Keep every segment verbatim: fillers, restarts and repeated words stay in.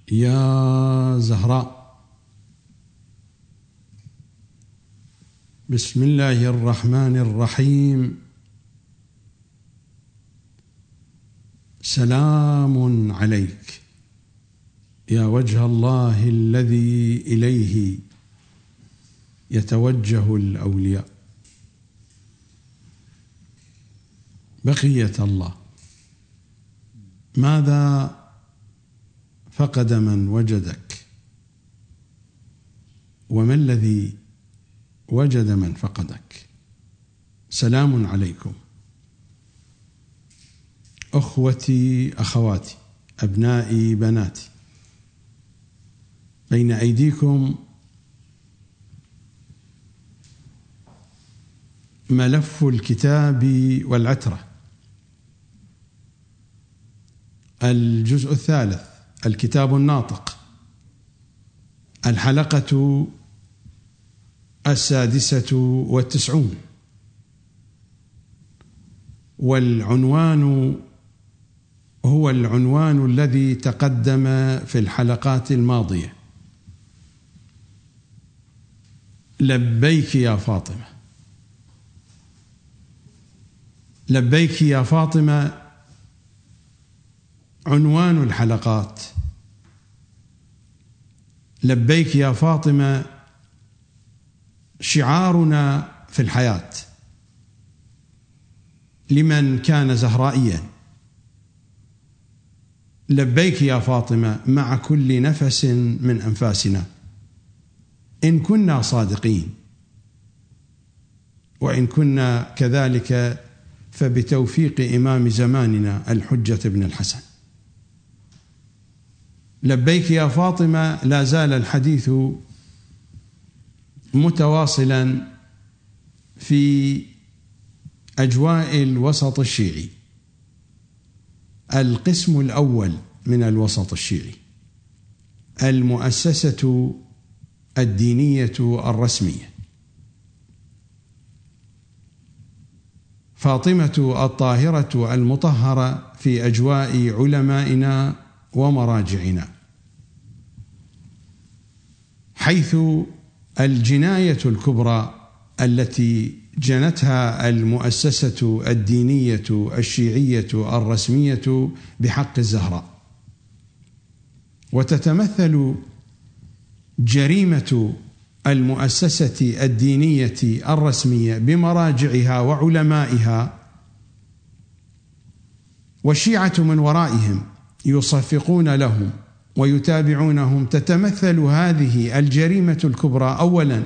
يا زهراء. بسم الله الرحمن الرحيم. سلام عليك يا وجه الله الذي إليه يتوجه الأولياء. بقية الله، ماذا فقد من وجدك، وما الذي وجد من فقدك؟ سلام عليكم أخوتي أخواتي أبنائي بناتي. بين أيديكم ملف الكتاب والعترة، الجزء الثالث، الكتاب الناطق، الحلقة السادسة والتسعون، والعنوان هو العنوان الذي تقدم في الحلقات الماضية: لبيك يا فاطمة. لبيك يا فاطمة عنوان الحلقات. لبيك يا فاطمة شعارنا في الحياة لمن كان زهرائيا. لبيك يا فاطمة مع كل نفس من أنفاسنا إن كنا صادقين، وإن كنا كذلك فبتوفيق إمام زماننا الحجة ابن الحسن. لبيك يا فاطمة لا زال الحديث متواصلا في أجواء الوسط الشيعي، القسم الأول من الوسط الشيعي، المؤسسة الدينية الرسمية. فاطمة الطاهرة المطهرة في أجواء علمائنا ومراجعنا، حيث الجناية الكبرى التي جنتها المؤسسة الدينية الشيعية الرسمية بحق الزهراء، وتتمثل جريمة المؤسسة الدينية الرسمية بمراجعها وعلمائها والشيعة من ورائهم يصفقون لهم ويتابعونهم. تتمثل هذه الجريمة الكبرى أولا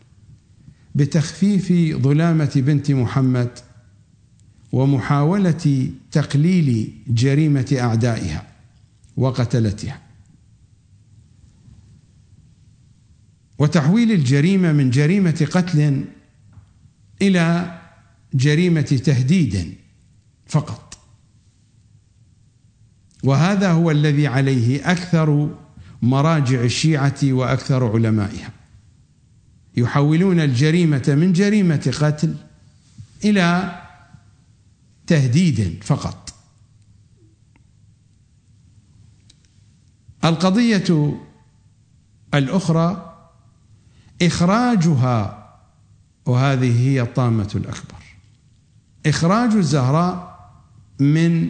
بتخفيف ظلامة بنت محمد ومحاولة تقليل جريمة أعدائها وقتلتها، وتحويل الجريمة من جريمة قتل إلى جريمة تهديد فقط. وهذا هو الذي عليه أكثر مراجع الشيعة وأكثر علمائها، يحولون الجريمة من جريمة قتل إلى تهديد فقط. القضية الأخرى إخراجها، وهذه هي الطامة الأكبر، إخراج الزهراء من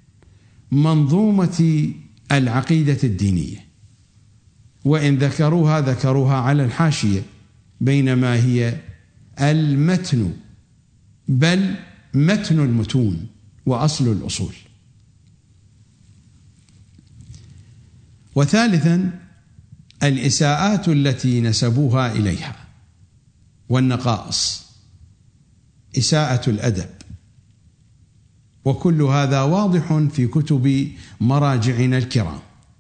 منظومة العقيدة الدينية. وإن ذكروها ذكروها على الحاشية، بينما هي المتن، بل متن المتون وأصل الأصول. وثالثا الإساءات التي نسبوها إليها والنقائص، إساءة الأدب، وكل هذا واضح في كتب مراجعنا الكرام.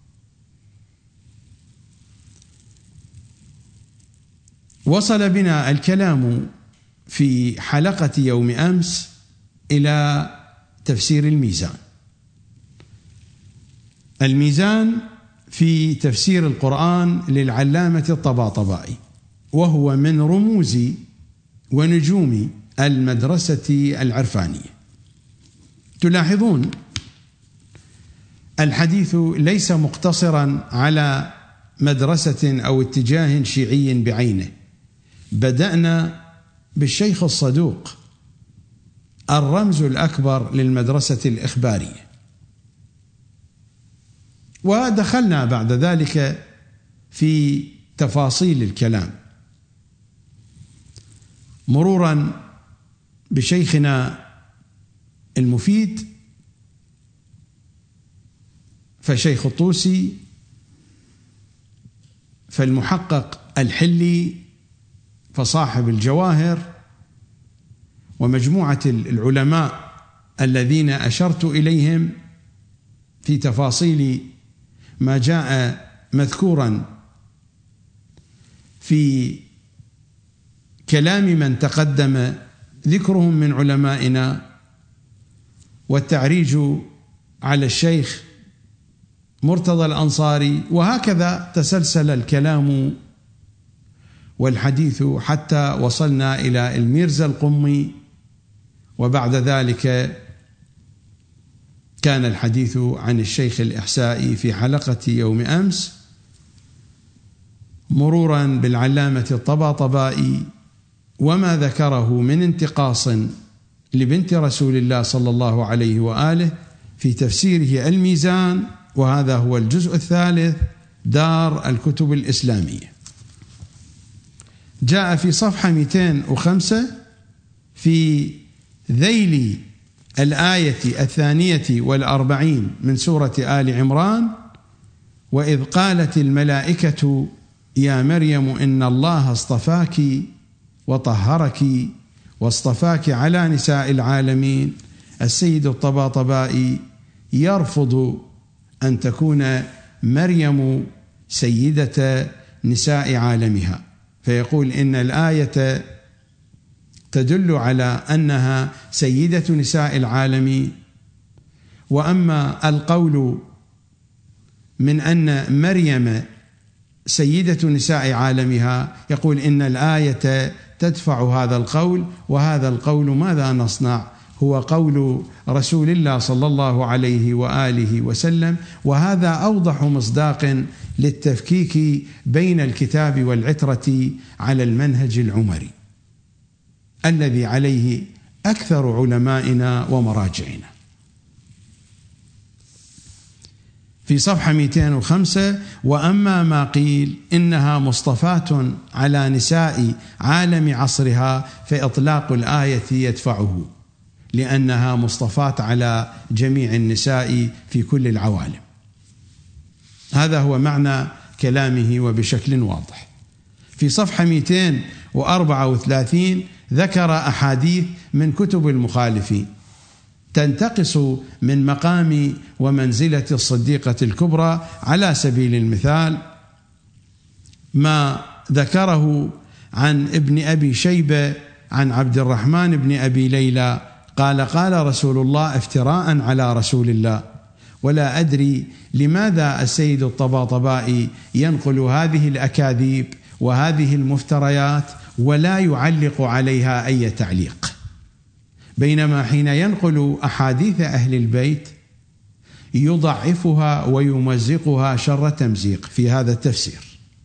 وصل بنا الكلام في حلقة يوم أمس إلى تفسير الميزان. الميزان في تفسير القرآن للعلامة الطباطبائي، وهو من رموز ونجوم المدرسة العرفانية. تلاحظون الحديث ليس مقتصرا على مدرسة أو اتجاه شيعي بعينه. بدأنا بالشيخ الصدوق، الرمز الأكبر للمدرسة الإخبارية، ودخلنا بعد ذلك في تفاصيل الكلام، مرورا بشيخنا المفيد فشيخ الطوسي، فالمحقق الحلي، فصاحب الجواهر، ومجموعة العلماء الذين أشرت إليهم في تفاصيل ما جاء مذكورا في كلام من تقدم ذكرهم من علمائنا، والتعريج على الشيخ مرتضى الأنصاري، وهكذا تسلسل الكلام والحديث حتى وصلنا إلى الميرزا القمي، وبعد ذلك كان الحديث عن الشيخ الإحسائي في حلقة يوم أمس، مرورا بالعلامة الطباطبائي وما ذكره من انتقاص لبنت رسول الله صلى الله عليه وآله في تفسيره الميزان، وهذا هو الجزء الثالث، دار الكتب الإسلامية. جاء في صفحة مئتين وخمسة في ذيل الآية الثانية والأربعين من سورة آل عمران: وإذ قالت الملائكة يا مريم إن الله اصطفاك وطهرك واصطفاك على نساء العالمين. السيد الطباطبائي يرفض أن تكون مريم سيدة نساء عالمها، فيقول إن الآية تدل على أنها سيدة نساء العالمين، وأما القول من أن مريم سيدة نساء عالمها يقول إن الآية تدفع هذا القول، وهذا القول ماذا نصنع؟ هو قول رسول الله صلى الله عليه وآله وسلم، وهذا أوضح مصداق للتفكيك بين الكتاب والعترة على المنهج العمري الذي عليه أكثر علمائنا ومراجعنا. في صفحة مئتين وخمسة: وأما ما قيل إنها مصطفاة على نساء عالم عصرها فإطلاق الآية يدفعه، لأنها مصطفاة على جميع النساء في كل العوالم. هذا هو معنى كلامه وبشكل واضح. في صفحة مئتين وأربعة وثلاثين ذكر أحاديث من كتب المخالفين تنتقص من مقام ومنزلة الصديقة الكبرى. على سبيل المثال ما ذكره عن ابن أبي شيبة عن عبد الرحمن بن أبي ليلى قال: قال رسول الله افتراء على رسول الله. ولا أدري لماذا السيد الطباطبائي ينقل هذه الأكاذيب وهذه المفتريات ولا يعلق عليها أي تعليق، بينما حين ينقل أحاديث أهل البيت يضعفها ويمزقها شر تمزيق في هذا التفسير.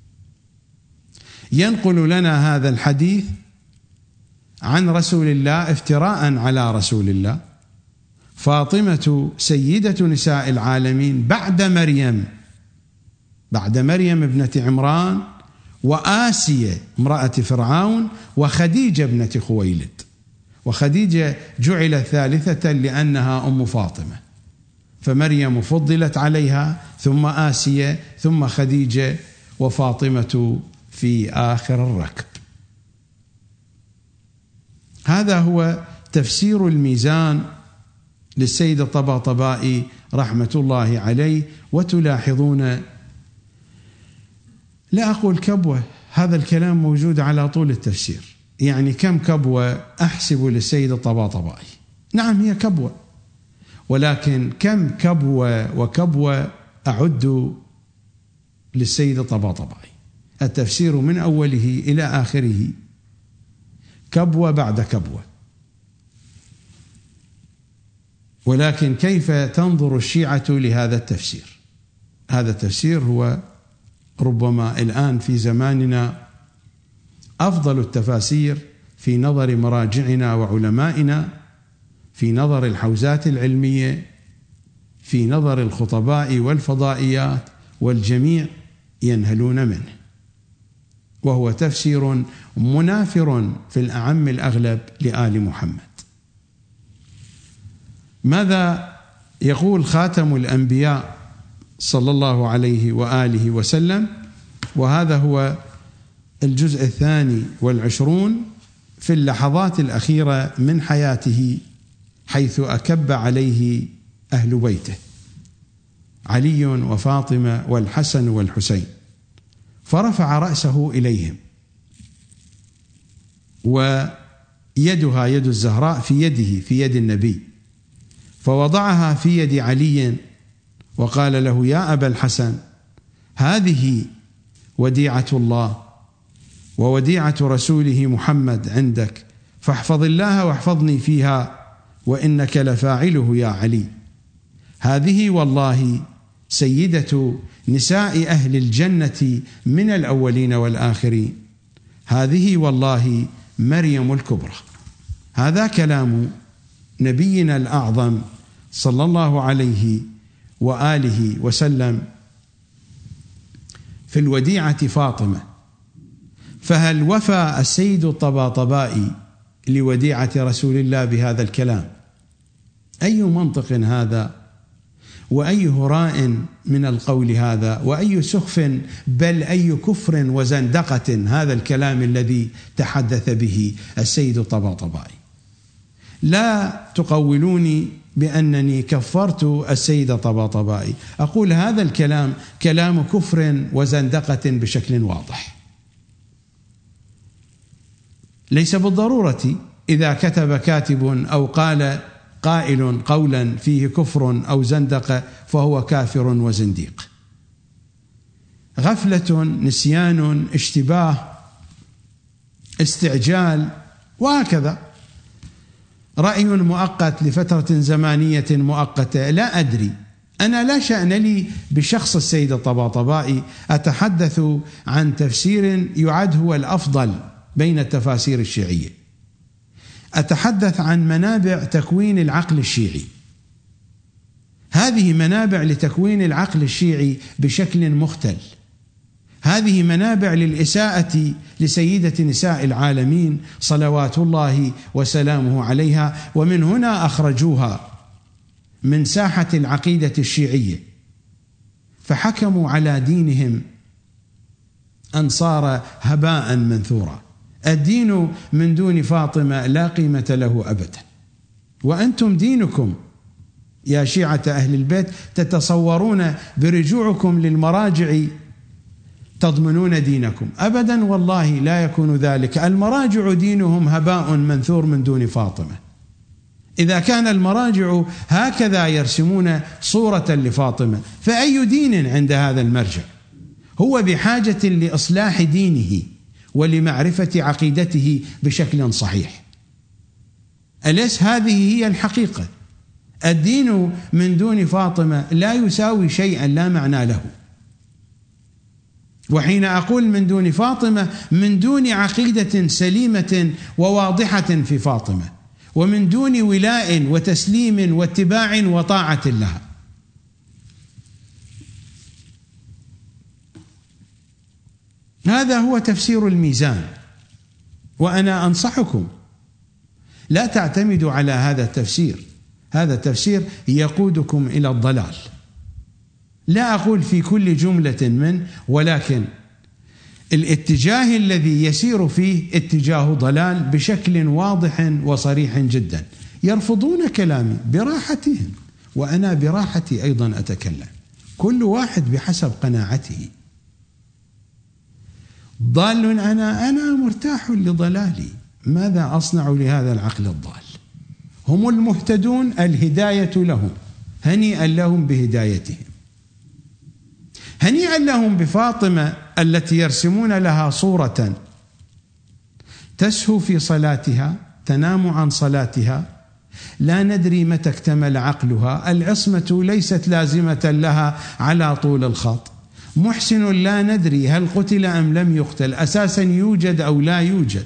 ينقل لنا هذا الحديث عن رسول الله افتراء على رسول الله: فاطمة سيدة نساء العالمين بعد مريم، بعد مريم ابنة عمران وآسية امرأة فرعون وخديجة ابنة خويلد، وخديجة جعلت ثالثة لأنها أم فاطمة، فمريم فضلت عليها ثم آسية ثم خديجة وفاطمة في آخر الركب. هذا هو تفسير الميزان للسيد الطباطبائي رحمة الله عليه. وتلاحظون لا أقول كبوة، هذا الكلام موجود على طول التفسير، يعني كم كبوة أحسب للسيد الطباطبائي؟ نعم هي كبوة، ولكن كم كبوة وكبوة أعد للسيد الطباطبائي؟ التفسير من أوله إلى آخره كبوة بعد كبوة. ولكن كيف تنظر الشيعة لهذا التفسير؟ هذا التفسير هو ربما الآن في زماننا أفضل التفاسير في نظر مراجعنا وعلمائنا، في نظر الحوزات العلمية، في نظر الخطباء والفضائيات، والجميع ينهلون منه، وهو تفسير منافر في الأعم الأغلب لآل محمد. ماذا يقول خاتم الأنبياء صلى الله عليه وآله وسلم؟ وهذا هو الجزء الثاني والعشرون في اللحظات الأخيرة من حياته، حيث أكب عليه أهل بيته علي وفاطمة والحسن والحسين، فرفع رأسه إليهم، ويدها يد الزهراء في يده في يد النبي، فوضعها في يد علي وقال له: يا أبا الحسن، هذه وديعة الله ووديعة رسوله محمد عندك، فاحفظ الله واحفظني فيها، وإنك لفاعله يا علي. هذه والله سيدة نساء أهل الجنة من الأولين والآخرين، هذه والله مريم الكبرى. هذا كلام نبينا الأعظم صلى الله عليه وآله وسلم في الوديعة فاطمة. فهل وفى السيد الطباطبائي لوديعة رسول الله بهذا الكلام؟ أي منطق هذا؟ وأي هراء من القول هذا؟ وأي سخف، بل أي كفر وزندقة هذا الكلام الذي تحدث به السيد الطباطبائي. لا تقولوني بأنني كفرت السيد الطباطبائي، أقول هذا الكلام كلام كفر وزندقة بشكل واضح. ليس بالضرورة إذا كتب كاتب أو قال قائل قولا فيه كفر أو زندقة فهو كافر وزنديق. غفلة، نسيان، اشتباه، استعجال، وهكذا. رأي مؤقت لفترة زمانية مؤقتة، لا أدري، أنا لا شأن لي بشخص السيد الطباطبائي، أتحدث عن تفسير يعد هو الأفضل بين التفاسير الشيعية، أتحدث عن منابع تكوين العقل الشيعي. هذه منابع لتكوين العقل الشيعي بشكل مختل، هذه منابع للإساءة لسيدة نساء العالمين صلوات الله وسلامه عليها، ومن هنا أخرجوها من ساحة العقيدة الشيعية، فحكموا على دينهم أن صار هباء منثورا. الدين من دون فاطمة لا قيمة له أبدا. وأنتم دينكم يا شيعة أهل البيت تتصورون برجوعكم للمراجع تضمنون دينكم، أبدا والله لا يكون ذلك. المراجع دينهم هباء منثور من دون فاطمة. إذا كان المراجع هكذا يرسمون صورة لفاطمة، فأي دين عند هذا المرجع؟ هو بحاجة لإصلاح دينه ولمعرفة عقيدته بشكل صحيح. أليس هذه هي الحقيقة؟ الدين من دون فاطمة لا يساوي شيئا، لا معنى له. وحين أقول من دون فاطمة، من دون عقيدة سليمة وواضحة في فاطمة، ومن دون ولاء وتسليم واتباع وطاعة لها. هذا هو تفسير الميزان، وأنا أنصحكم لا تعتمدوا على هذا التفسير. هذا التفسير يقودكم إلى الضلال. لا أقول في كل جملة منه، ولكن الاتجاه الذي يسير فيه اتجاه ضلال بشكل واضح وصريح جدا. يرفضون كلامي براحتهم، وأنا براحتي أيضا أتكلم، كل واحد بحسب قناعته. ضال أنا أنا مرتاح لضلالي، ماذا أصنع لهذا العقل الضال؟ هم المهتدون، الهداية لهم، هنيئا لهم بهدايتهم. هنيئا لهم بفاطمة التي يرسمون لها صورة تسهو في صلاتها، تنام عن صلاتها، لا ندري متى اكتمل عقلها، العصمة ليست لازمة لها على طول الخط، محسن لا ندري هل قتل أم لم يقتل، أساسا يوجد أو لا يوجد.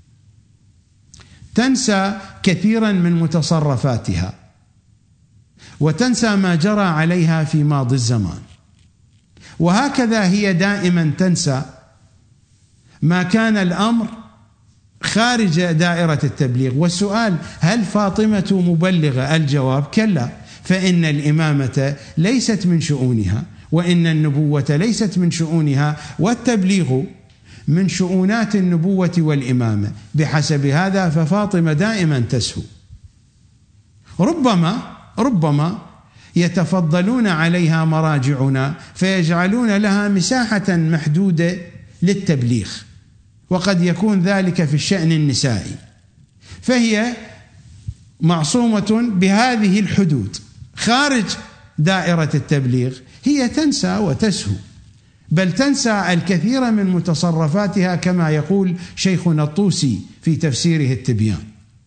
تنسى كثيرا من متصرفاتها، وتنسى ما جرى عليها في ماضي الزمان، وهكذا هي دائما تنسى ما كان الأمر خارج دائرة التبليغ. والسؤال: هل فاطمة مبلغة؟ الجواب: كلا، فإن الإمامة ليست من شؤونها، وإن النبوة ليست من شؤونها، والتبليغ من شؤونات النبوة والإمامة. بحسب هذا ففاطمة دائما تسهو. ربما ربما يتفضلون عليها مراجعنا فيجعلون لها مساحة محدودة للتبليغ، وقد يكون ذلك في الشأن النسائي، فهي معصومة بهذه الحدود. خارج دائرة التبليغ هي تنسى وتسهو، بل تنسى الكثير من متصرفاتها، كما يقول شيخنا الطوسي في تفسيره التبيان.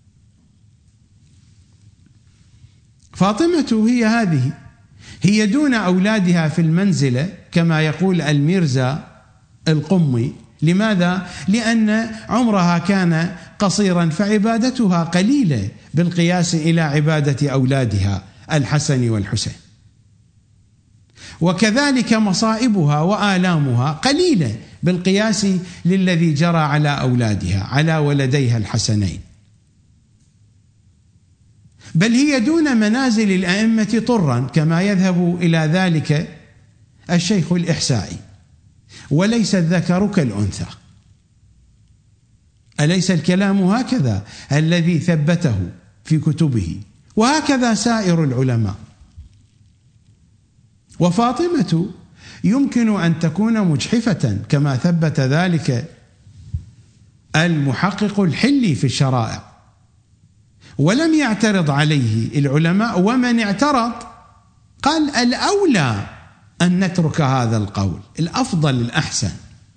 فاطمة هي هذه، هي دون أولادها في المنزلة كما يقول الميرزا القمي. لماذا؟ لأن عمرها كان قصيرا، فعبادتها قليلة بالقياس إلى عبادة أولادها الحسن والحسين، وكذلك مصائبها وآلامها قليلة بالقياس للذي جرى على أولادها، على ولديها الحسنين. بل هي دون منازل الأئمة طرا، كما يذهب إلى ذلك الشيخ الإحسائي، وليس الذكر كالأنثى. أليس الكلام هكذا الذي ثبته في كتبه؟ وهكذا سائر العلماء. وفاطمة يمكن أن تكون مجحفة كما ثبت ذلك المحقق الحلي في الشرائع، ولم يعترض عليه العلماء، ومن اعترض قال الأولى أن نترك هذا القول، الأفضل الأحسن،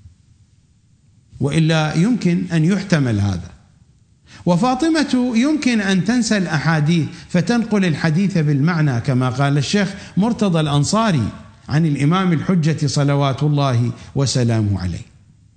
وإلا يمكن أن يحتمل هذا. وفاطمة يمكن أن تنسى الأحاديث فتنقل الحديث بالمعنى، كما قال الشيخ مرتضى الأنصاري عن الإمام الحجة صلوات الله وسلامه عليه.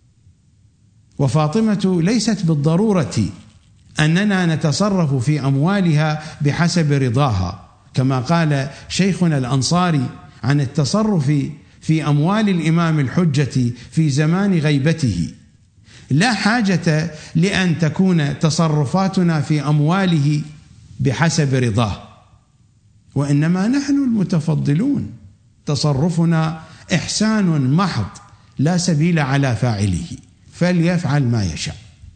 وفاطمة ليست بالضرورة أننا نتصرف في أموالها بحسب رضاها، كما قال شيخنا الأنصاري عن التصرف في أموال الإمام الحجة في زمان غيبته: لا حاجة لأن تكون تصرفاتنا في أمواله بحسب رضاه، وإنما نحن المتفضلون، تصرفنا إحسان محض لا سبيل على فاعله، فليفعل ما يشاء.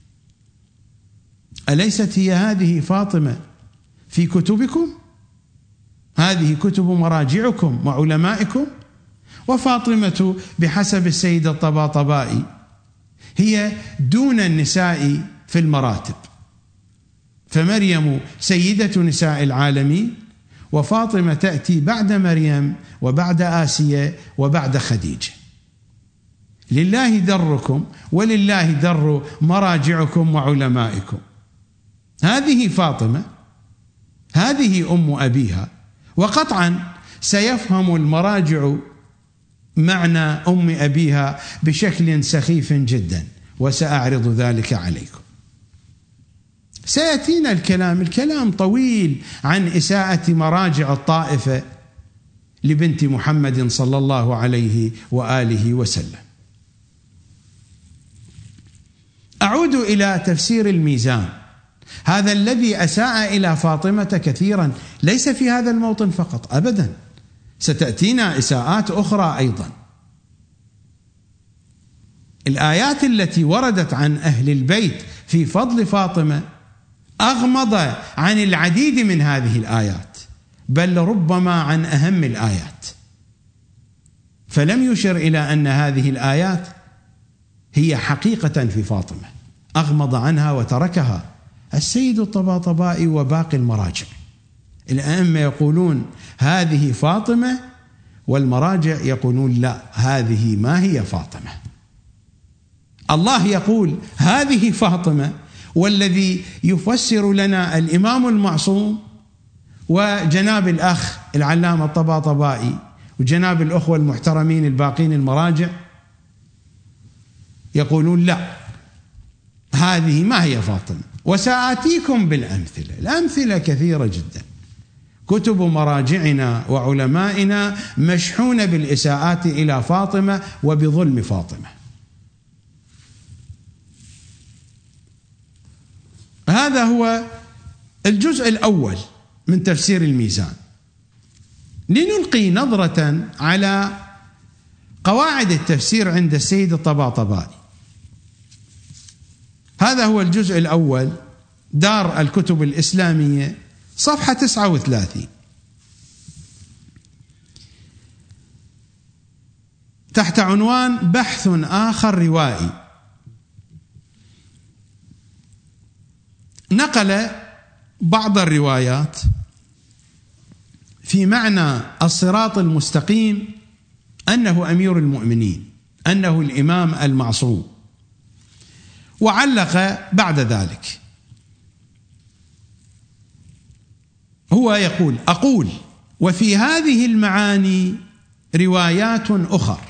أليست هي هذه فاطمة في كتبكم؟ هذه كتب مراجعكم وعلمائكم. وفاطمة بحسب السيد الطباطبائي هي دون النساء في المراتب، فمريم سيدة نساء العالمين، وفاطمة تأتي بعد مريم وبعد آسيا وبعد خديجة. لله دركم ولله در مراجعكم وعلمائكم. هذه فاطمة، هذه أم أبيها. وقطعا سيفهم المراجع معنى أم أبيها بشكل سخيف جدا، وسأعرض ذلك عليكم. سيأتينا الكلام الكلام طويل عن إساءة مراجع الطائفة لبنت محمد صلى الله عليه وآله وسلم. أعود إلى تفسير الميزان، هذا الذي أساء إلى فاطمة كثيرا، ليس في هذا الموطن فقط أبدا، ستأتينا إساءات أخرى أيضا. الآيات التي وردت عن أهل البيت في فضل فاطمة أغمض عن العديد من هذه الآيات، بل ربما عن أهم الآيات، فلم يشر إلى أن هذه الآيات هي حقيقة في فاطمة، أغمض عنها وتركها السيد الطباطبائي وباقي المراجع. الأئمة يقولون هذه فاطمة، والمراجع يقولون لا، هذه ما هي فاطمة. الله يقول هذه فاطمة، والذي يفسر لنا الإمام المعصوم وجناب الأخ العلامة الطباطبائي وجناب الأخوة المحترمين الباقين المراجع يقولون لا، هذه ما هي فاطمة. وسآتيكم بالأمثلة، الأمثلة كثيرة جدا. كتب مراجعنا وعلمائنا مشحونة بالإساءات إلى فاطمة وبظلم فاطمة. هذا هو الجزء الأول من تفسير الميزان. لنلقي نظرة على قواعد التفسير عند السيد الطباطبائي. هذا هو الجزء الأول، دار الكتب الإسلامية، صفحة تسعة وثلاثين، تحت عنوان بحث آخر روائي. نقل بعض الروايات في معنى الصراط المستقيم أنه أمير المؤمنين، أنه الإمام المعصوم، وعلق بعد ذلك. هو يقول: أقول وفي هذه المعاني روايات أخر،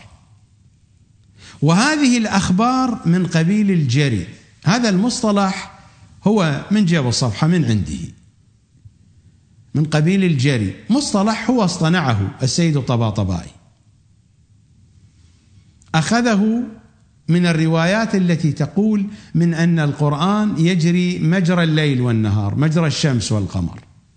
وهذه الأخبار من قبيل الجري. هذا المصطلح هو من جاب الصفحة من عنده، من قبيل الجري، مصطلح هو اصطنعه السيد الطباطبائي، أخذه من الروايات التي تقول من أن القرآن يجري مجرى الليل والنهار، مجرى الشمس والقمر،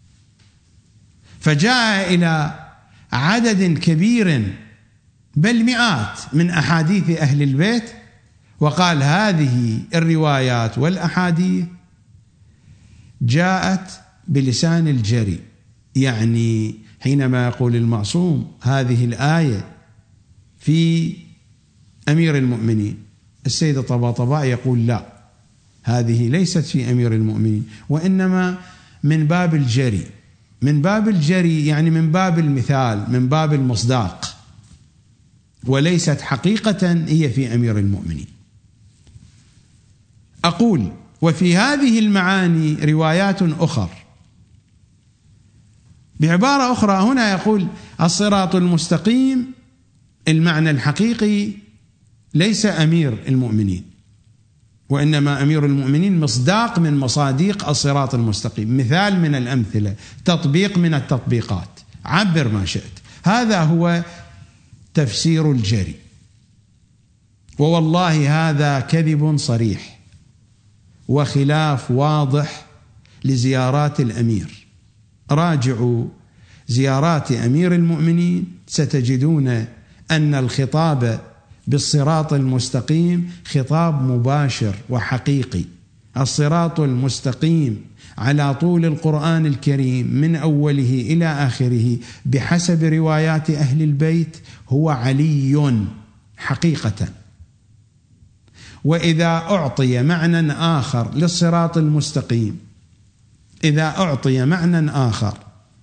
فجاء إلى عدد كبير بل مئات من أحاديث أهل البيت وقال هذه الروايات والأحاديث جاءت بلسان الجري. يعني حينما يقول المعصوم هذه الآية في أمير المؤمنين، السيد الطباطبائي يقول لا، هذه ليست في أمير المؤمنين، وإنما من باب الجري. من باب الجري يعني من باب المثال، من باب المصداق، وليست حقيقة هي في أمير المؤمنين. أقول وفي هذه المعاني روايات أخر. بعبارة أخرى هنا يقول الصراط المستقيم المعنى الحقيقي ليس أمير المؤمنين، وإنما أمير المؤمنين مصداق من مصاديق الصراط المستقيم، مثال من الأمثلة، تطبيق من التطبيقات، عبر ما شئت. هذا هو تفسير الجري، ووالله هذا كذب صريح وخلاف واضح لزيارات الأمير. راجعوا زيارات أمير المؤمنين ستجدون أن الخطاب بالصراط المستقيم خطاب مباشر وحقيقي. الصراط المستقيم على طول القرآن الكريم من أوله إلى آخره بحسب روايات أهل البيت هو علي حقيقة. وإذا أعطي معنى آخر للصراط المستقيم، إذا أعطي معنى آخر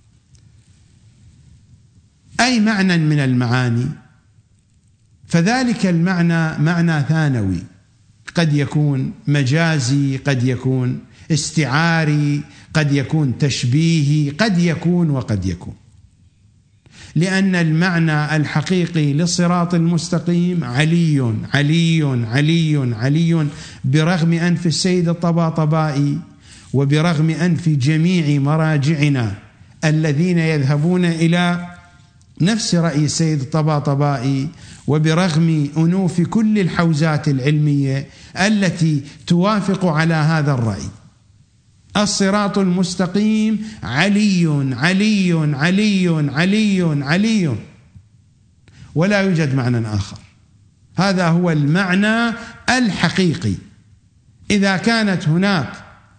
أي معنى من المعاني، فذلك المعنى معنى ثانوي، قد يكون مجازي، قد يكون استعاري، قد يكون تشبيهي، قد يكون وقد يكون، لأن المعنى الحقيقي للصراط المستقيم علي علي علي علي، برغم أنف السيد الطباطبائي وبرغم أنف جميع مراجعنا الذين يذهبون إلى نفس رأي السيد الطباطبائي، وبرغم أنوف كل الحوزات العلمية التي توافق على هذا الرأي. الصراط المستقيم علي علي علي علي علي، ولا يوجد معنى آخر. هذا هو المعنى الحقيقي. إذا كانت هناك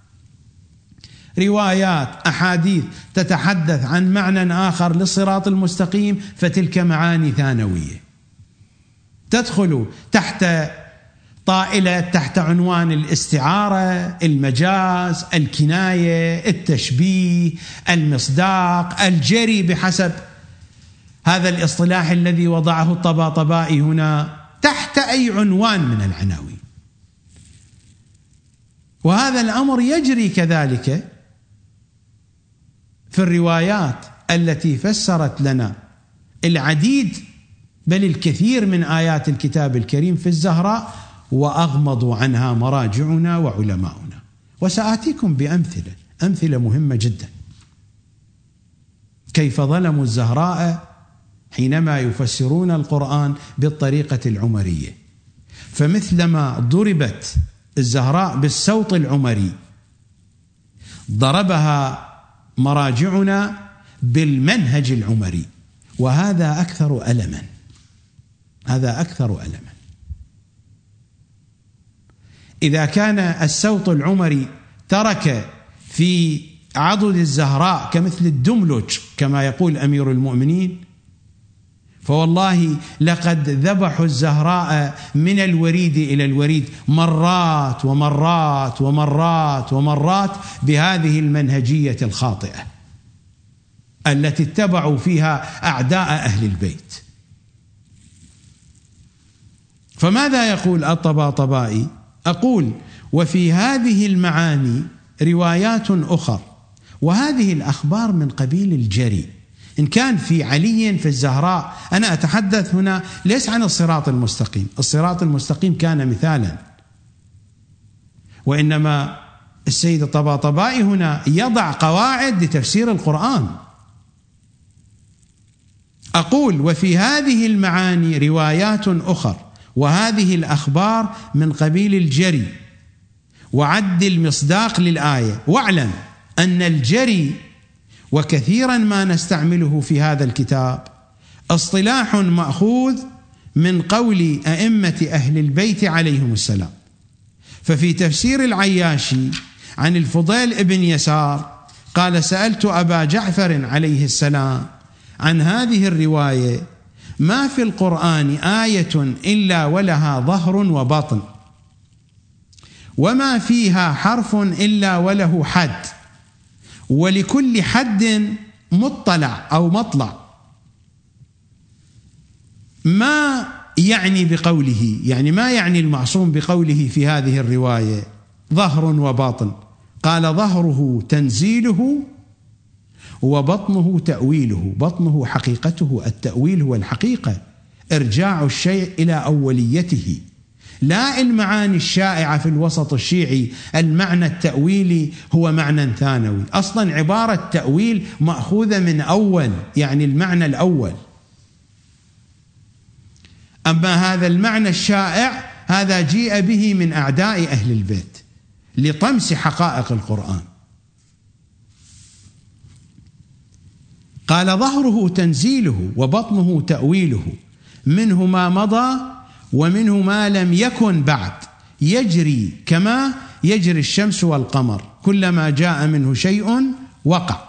روايات أحاديث تتحدث عن معنى آخر للصراط المستقيم فتلك معاني ثانوية تدخل تحت طائلة، تحت عنوان الاستعارة، المجاز، الكناية، التشبيه، المصداق، الجري، بحسب هذا الاصطلاح الذي وضعه الطباطبائي هنا، تحت أي عنوان من العناوين. وهذا الأمر يجري كذلك في الروايات التي فسرت لنا العديد بل الكثير من آيات الكتاب الكريم في الزهراء، وأغمضوا عنها مراجعنا وعلماؤنا. وسآتيكم بأمثلة أمثلة مهمة جدا كيف ظلموا الزهراء حينما يفسرون القرآن بالطريقة العمرية. فمثلما ضربت الزهراء بالسوط العمري ضربها مراجعنا بالمنهج العمري، وهذا أكثر ألما هذا أكثر ألما. إذا كان السوط العمري ترك في عضد الزهراء كمثل الدملج كما يقول أمير المؤمنين، فوالله لقد ذبحوا الزهراء من الوريد إلى الوريد مرات ومرات ومرات ومرات بهذه المنهجية الخاطئة التي اتبعوا فيها أعداء أهل البيت. فماذا يقول الطباطبائي؟ أقول: وفي هذه المعاني روايات أخرى، وهذه الأخبار من قبيل الجري. إن كان في علي في الزهراء، أنا أتحدث هنا ليس عن الصراط المستقيم، الصراط المستقيم كان مثالا، وإنما السيد الطباطبائي هنا يضع قواعد لتفسير القرآن. أقول: وفي هذه المعاني روايات أخرى، وهذه الأخبار من قبيل الجري، وعد المصداق للآية. واعلم أن الجري وكثيرا ما نستعمله في هذا الكتاب اصطلاح مأخوذ من قول أئمة أهل البيت عليهم السلام. ففي تفسير العياشي عن الفضيل ابن يسار قال: سألت أبا جعفر عليه السلام عن هذه الرواية: ما في القرآن آية إلا ولها ظهر وبطن، وما فيها حرف إلا وله حد، ولكل حد مطلع أو مطلع. ما يعني بقوله، يعني ما يعني المعصوم بقوله في هذه الرواية ظهر وباطن؟ قال: ظهره تنزيله وبطنه تأويله. بطنه حقيقته، التأويل هو الحقيقة، إرجاع الشيء إلى أوليته، لا المعاني الشائعة في الوسط الشيعي. المعنى التأويلي هو معنى ثانوي، أصلا عبارة تأويل مأخوذة من أول، يعني المعنى الأول. أما هذا المعنى الشائع هذا جيء به من أعداء أهل البيت لطمس حقائق القرآن. قال: ظهره تنزيله وبطنه تأويله، منه ما مضى ومنه ما لم يكن بعد، يجري كما يجري الشمس والقمر، كلما جاء منه شيء وقع.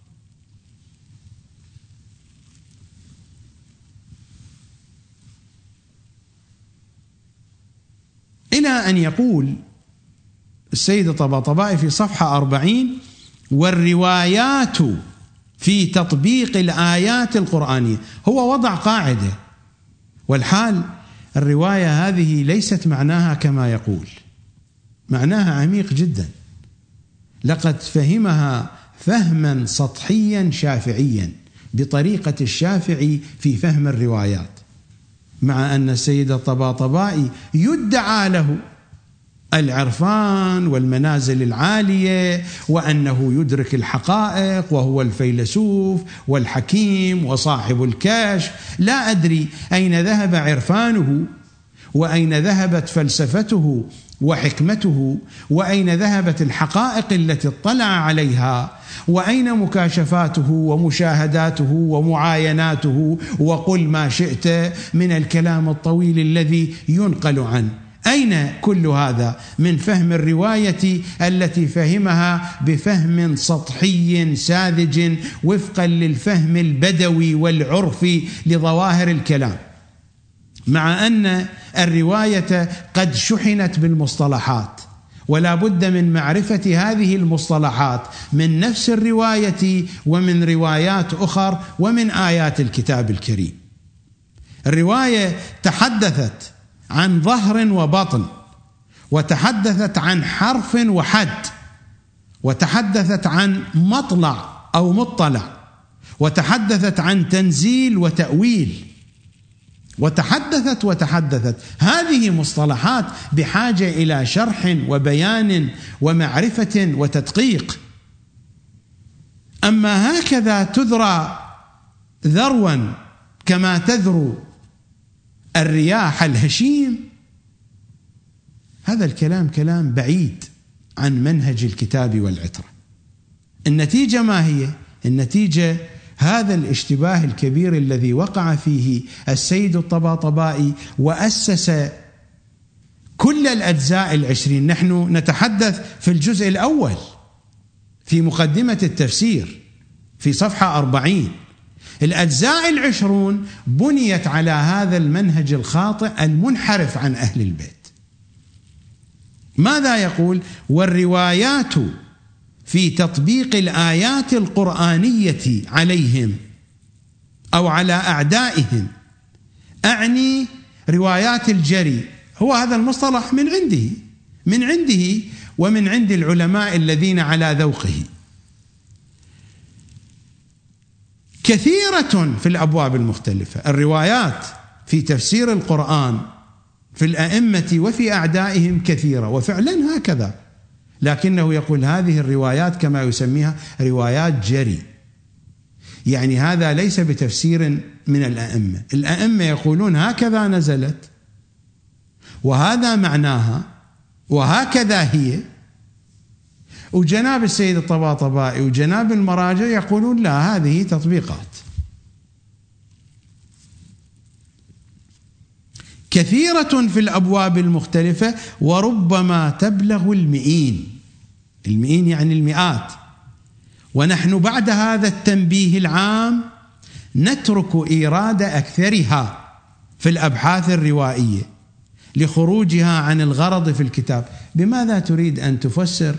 إلى أن يقول السيد الطباطبائي في صفحة أربعين: والروايات في تطبيق الآيات القرآنية. هو وضع قاعدة، والحال الرواية هذه ليست معناها كما يقول، معناها عميق جدا، لقد فهمها فهما سطحيا شافعيا بطريقة الشافعي في فهم الروايات، مع أن السيد الطباطبائي يدعى له العرفان والمنازل العالية، وأنه يدرك الحقائق، وهو الفيلسوف والحكيم وصاحب الكشف. لا أدري أين ذهب عرفانه، وأين ذهبت فلسفته وحكمته، وأين ذهبت الحقائق التي اطلع عليها، وأين مكاشفاته ومشاهداته ومعايناته وقل ما شئت من الكلام الطويل الذي ينقل عنه. أين كل هذا من فهم الرواية التي فهمها بفهم سطحي ساذج وفقا للفهم البدوي والعرفي لظواهر الكلام، مع أن الرواية قد شحنت بالمصطلحات، ولا بد من معرفة هذه المصطلحات من نفس الرواية ومن روايات أخرى ومن آيات الكتاب الكريم. الرواية تحدثت عن ظهر وبطن، وتحدثت عن حرف وحد، وتحدثت عن مطلع أو مطلع، وتحدثت عن تنزيل وتأويل، وتحدثت وتحدثت. هذه مصطلحات بحاجة إلى شرح وبيان ومعرفة وتدقيق. أما هكذا تذرى ذروا كما تذرو الرياح الهشيم، هذا الكلام كلام بعيد عن منهج الكتاب والعترة. النتيجة ما هي؟ النتيجة هذا الاشتباه الكبير الذي وقع فيه السيد الطباطبائي وأسس كل الأجزاء العشرين. نحن نتحدث في الجزء الأول في مقدمة التفسير في صفحة أربعين. الأجزاء العشرون بنيت على هذا المنهج الخاطئ المنحرف عن أهل البيت. ماذا يقول؟ والروايات في تطبيق الآيات القرآنية عليهم أو على أعدائهم، أعني روايات الجري. هو هذا المصطلح من عنده من عنده ومن عند العلماء الذين على ذوقه. كثيرة في الأبواب المختلفة الروايات في تفسير القرآن في الأئمة وفي أعدائهم كثيرة، وفعلا هكذا، لكنه يقول هذه الروايات كما يسميها روايات جري، يعني هذا ليس بتفسير من الأئمة. الأئمة يقولون هكذا نزلت وهذا معناها وهكذا هي، وجناب السيد الطباطبائي وجناب المراجع يقولون لا، هذه تطبيقات. كثيرة في الأبواب المختلفة وربما تبلغ المئين. المئين يعني المئات. ونحن بعد هذا التنبيه العام نترك إيراد أكثرها في الأبحاث الروائية لخروجها عن الغرض في الكتاب. بماذا تريد أن تفسر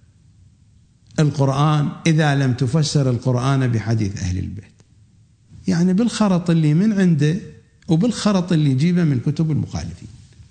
القرآن إذا لم تفسر القرآن بحديث أهل البيت؟ يعني بالخرط اللي من عنده وبالخرط اللي يجيبه من كتب المخالفين.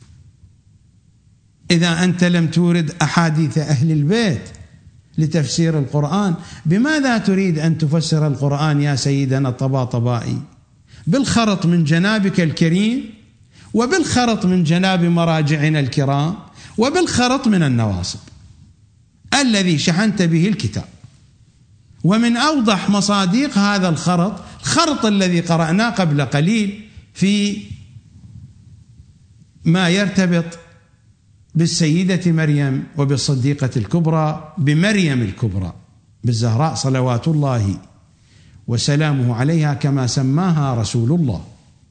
إذا أنت لم تورد أحاديث أهل البيت لتفسير القرآن، بماذا تريد أن تفسر القرآن يا سيدنا الطباطبائي؟ بالخرط من جنابك الكريم، وبالخرط من جناب مراجعنا الكرام، وبالخرط من النواصب الذي شحنت به الكتاب. ومن أوضح مصاديق هذا الخرط الخرط الذي قرأناه قبل قليل في ما يرتبط بالسيدة مريم وبالصديقة الكبرى، بمريم الكبرى، بالزهراء صلوات الله وسلامه عليها كما سماها رسول الله.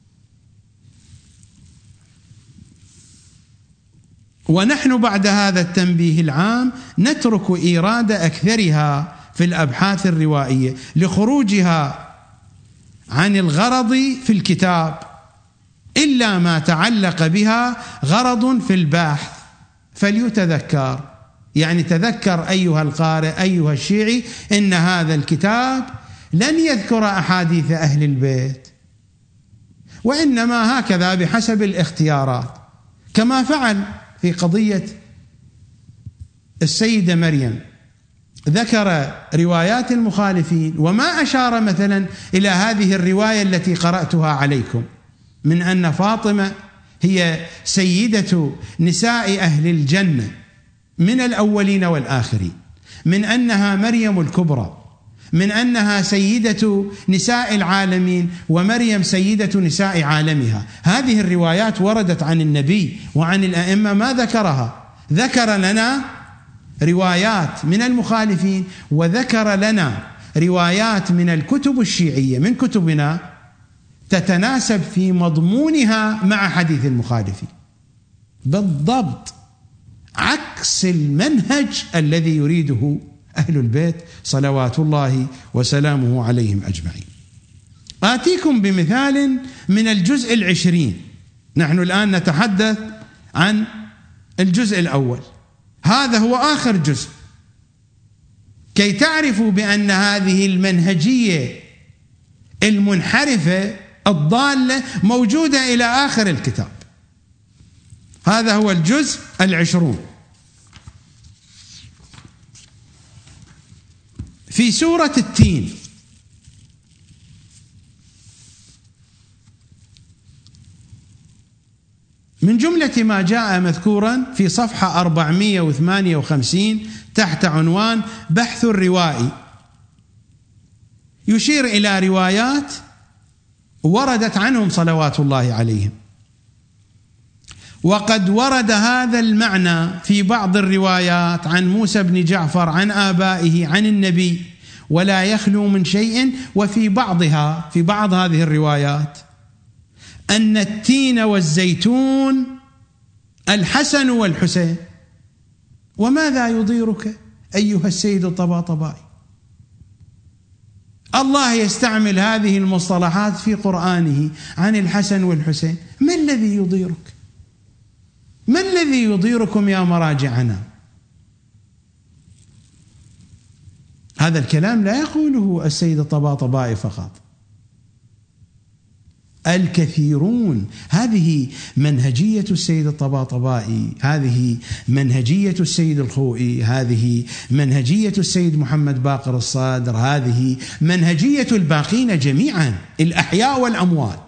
ونحن بعد هذا التنبيه العام نترك إيراد أكثرها في الأبحاث الروائية لخروجها عن الغرض في الكتاب، إلا ما تعلق بها غرض في البحث فليتذكر. يعني تذكر أيها القارئ أيها الشيعي إن هذا الكتاب لن يذكر أحاديث أهل البيت، وإنما هكذا بحسب الاختيارات، كما فعل في قضية السيدة مريم. ذكر روايات المخالفين وما أشار مثلا إلى هذه الرواية التي قرأتها عليكم من أن فاطمة هي سيدة نساء أهل الجنة من الأولين والآخرين، من أنها مريم الكبرى، من أنها سيدة نساء العالمين ومريم سيدة نساء عالمها. هذه الروايات وردت عن النبي وعن الأئمة، ما ذكرها؟ ذكر لنا روايات من المخالفين، وذكر لنا روايات من الكتب الشيعية من كتبنا تتناسب في مضمونها مع حديث المخالفين بالضبط، عكس المنهج الذي يريده أهل البيت صلوات الله وسلامه عليهم أجمعين. آتيكم بمثال من الجزء العشرين. نحن الآن نتحدث عن الجزء الأول، هذا هو آخر جزء، كي تعرفوا بأن هذه المنهجية المنحرفة الضالة موجودة إلى آخر الكتاب. هذا هو الجزء العشرون في سورة التين، من جملة ما جاء مذكورا في صفحة أربعمائة وثمانية وخمسين تحت عنوان بحث الروائي، يشير إلى روايات وردت عنهم صلوات الله عليهم. وقد ورد هذا المعنى في بعض الروايات عن موسى بن جعفر عن آبائه عن النبي، ولا يخلو من شيء. وفي بعضها في بعض هذه الروايات أن التين والزيتون الحسن والحسين. وماذا يضيرك أيها السيد الطباطبائي؟ الله يستعمل هذه المصطلحات في قرآنه عن الحسن والحسين، ما الذي يضيرك؟ ما الذي يضيركم يا مراجعنا؟ هذا الكلام لا يقوله السيد الطباطبائي فقط، الكثيرون. هذه منهجية السيد الطباطبائي، هذه منهجية السيد الخوئي، هذه منهجية السيد محمد باقر الصادر، هذه منهجية الباقين جميعا، الأحياء والأموات.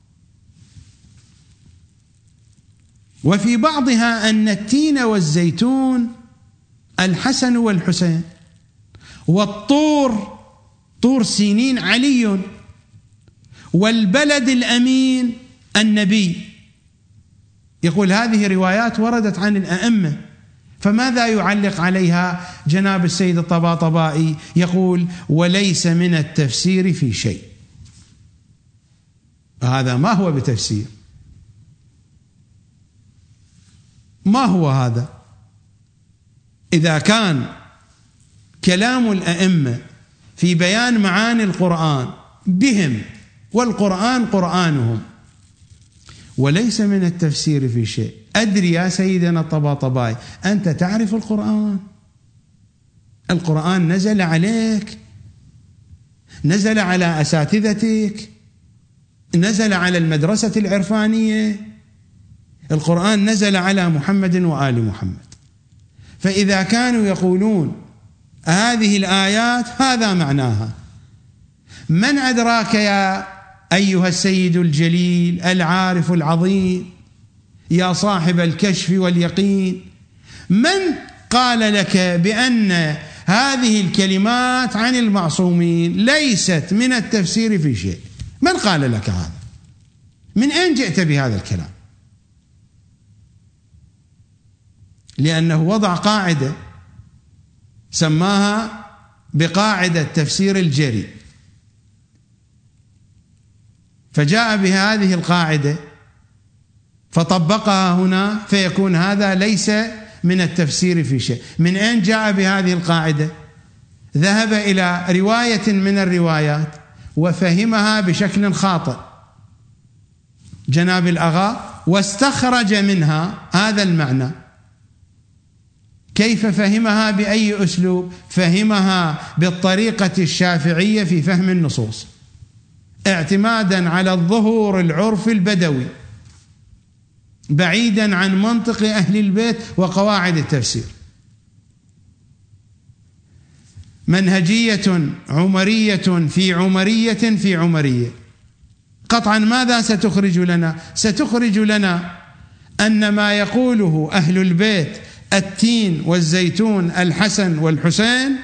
وفي بعضها أن التين والزيتون الحسن والحسين، والطور طور سينين علي، والبلد الأمين النبي. يقول هذه روايات وردت عن الأئمة، فماذا يعلق عليها جناب السيد الطباطبائي؟ يقول وليس من التفسير في شيء. هذا ما هو بتفسير؟ ما هو هذا؟ إذا كان كلام الأئمة في بيان معاني القرآن بهم والقرآن قرآنهم وليس من التفسير في شيء، أدري يا سيدنا الطباطبائي أنت تعرف القرآن، القرآن نزل عليك، نزل على أساتذتك، نزل على المدرسة العرفانية، القرآن نزل على محمد وآل محمد. فإذا كانوا يقولون هذه الآيات هذا معناها، من أدراك يا أيها السيد الجليل العارف العظيم يا صاحب الكشف واليقين، من قال لك بأن هذه الكلمات عن المعصومين ليست من التفسير في شيء؟ من قال لك هذا؟ من أين جئت بهذا الكلام؟ لأنه وضع قاعدة سماها بقاعدة تفسير الجري، فجاء بهذه القاعدة فطبقها هنا، فيكون هذا ليس من التفسير في شيء. من أين جاء بهذه القاعدة؟ ذهب إلى رواية من الروايات وفهمها بشكل خاطئ جناب الأغا، واستخرج منها هذا المعنى. كيف فهمها؟ بأي أسلوب؟ فهمها بالطريقة الشافعية في فهم النصوص، اعتمادا على الظهور العرفي البدوي، بعيدا عن منطق أهل البيت وقواعد التفسير. منهجية عمرية في عمرية في عمرية. قطعا ماذا ستخرج لنا؟ ستخرج لنا أن ما يقوله أهل البيت التين والزيتون الحسن والحسين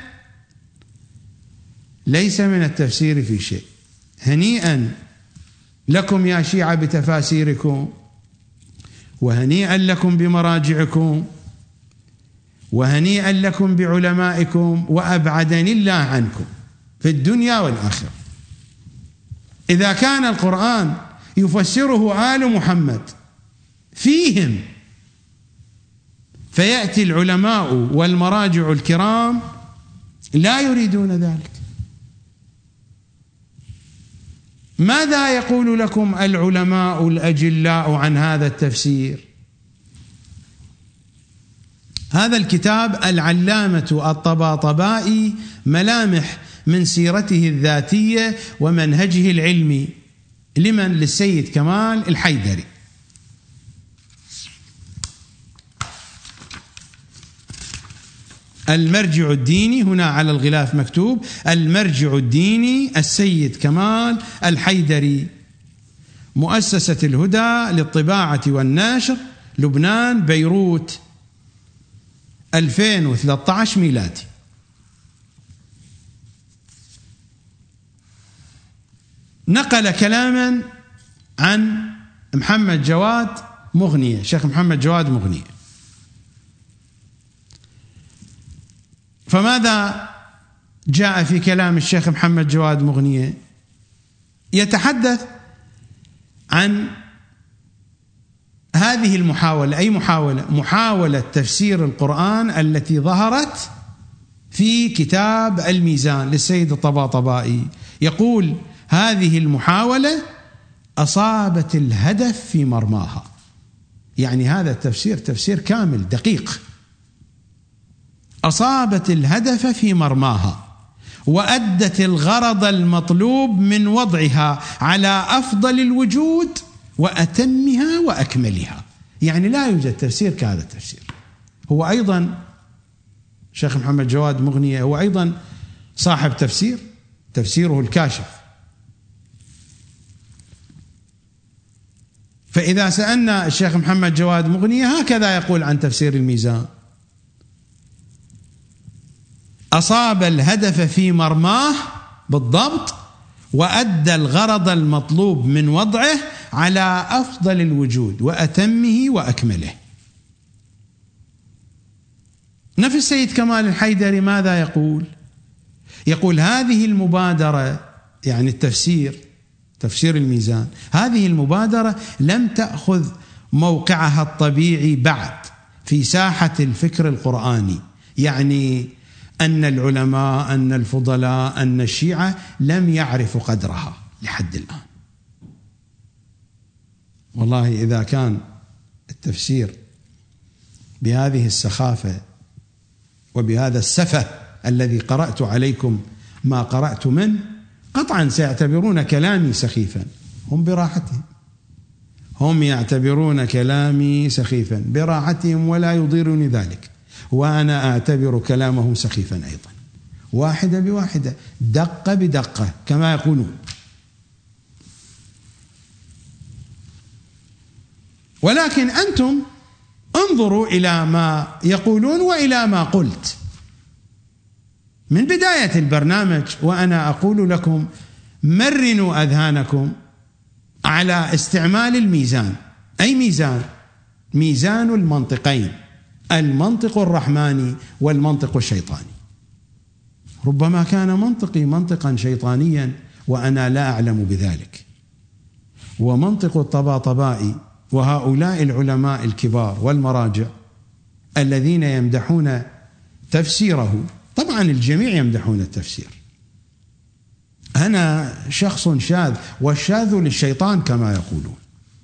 ليس من التفسير في شيء. هنيئا لكم يا شيعة بتفاسيركم، وهنيئا لكم بمراجعكم، وهنيئا لكم بعلمائكم، وأبعدني الله عنكم في الدنيا والآخرة. إذا كان القرآن يفسره آل محمد فيهم، فيأتي العلماء والمراجع الكرام لا يريدون ذلك. ماذا يقول لكم العلماء الأجلاء عن هذا التفسير؟ هذا الكتاب العلامة الطباطبائي ملامح من سيرته الذاتية ومنهجه العلمي، لمن؟ للسيد كمال الحيدري. المرجع الديني، هنا على الغلاف مكتوب المرجع الديني السيد كمال الحيدري، مؤسسة الهدى للطباعة والنشر، لبنان، بيروت، ألفين وثلاثة عشر ميلادي. نقل كلاما عن محمد جواد مغنية، شيخ محمد جواد مغنية. فماذا جاء في كلام الشيخ محمد جواد مغنية؟ يتحدث عن هذه المحاولة. أي محاولة؟ محاولة تفسير القرآن التي ظهرت في كتاب الميزان للسيد الطباطبائي. يقول هذه المحاولة أصابت الهدف في مرماها، يعني هذا التفسير تفسير كامل دقيق، أصابت الهدف في مرماها وأدت الغرض المطلوب من وضعها على أفضل الوجود وأتمها وأكملها. يعني لا يوجد تفسير كهذا التفسير. هو أيضا شيخ محمد جواد مغنية هو أيضا صاحب تفسير، تفسيره الكاشف. فإذا سألنا الشيخ محمد جواد مغنية هكذا يقول عن تفسير الميزان: أصاب الهدف في مرماه بالضبط وأدى الغرض المطلوب من وضعه على أفضل الوجود وأتمه وأكمله. نفس السيد كمال الحيدري ماذا يقول؟ يقول هذه المبادرة، يعني التفسير، تفسير الميزان، هذه المبادرة لم تأخذ موقعها الطبيعي بعد في ساحة الفكر القرآني، يعني أن العلماء، أن الفضلاء، أن الشيعة لم يعرفوا قدرها لحد الآن. والله إذا كان التفسير بهذه السخافة وبهذا السفة الذي قرأت عليكم ما قرأت منه، قطعا سيعتبرون كلامي سخيفا. هم براحتهم، هم يعتبرون كلامي سخيفا براحتهم ولا يضيرني ذلك، وأنا أعتبر كلامهم سخيفا أيضا، واحدة بواحدة، دقة بدقة كما يقولون. ولكن أنتم انظروا إلى ما يقولون وإلى ما قلت من بداية البرنامج، وأنا أقول لكم مرنوا أذهانكم على استعمال الميزان. أي ميزان؟ ميزان المنطقين، المنطق الرحماني والمنطق الشيطاني. ربما كان منطقي منطقا شيطانيا وأنا لا أعلم بذلك، ومنطق الطباطبائي وهؤلاء العلماء الكبار والمراجع الذين يمدحون تفسيره، طبعا الجميع يمدحون التفسير. أنا شخص شاذ، والشاذ للشيطان كما يقولون.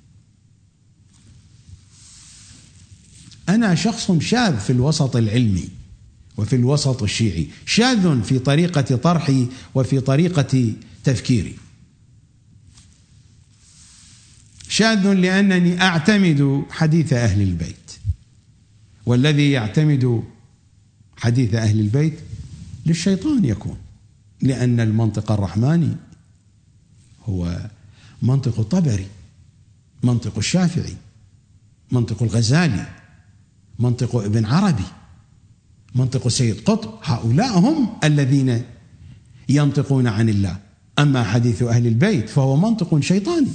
أنا شخص شاذ في الوسط العلمي وفي الوسط الشيعي، شاذ في طريقة طرحي وفي طريقة تفكيري. شاذ لأنني أعتمد حديث أهل البيت، والذي يعتمد حديث أهل البيت للشيطان يكون، لأن المنطق الرحماني هو منطق الطبري، منطق الشافعي، منطق الغزالي، منطق ابن عربي، منطق سيد قطب. هؤلاء هم الذين ينطقون عن الله. أما حديث أهل البيت فهو منطق شيطاني.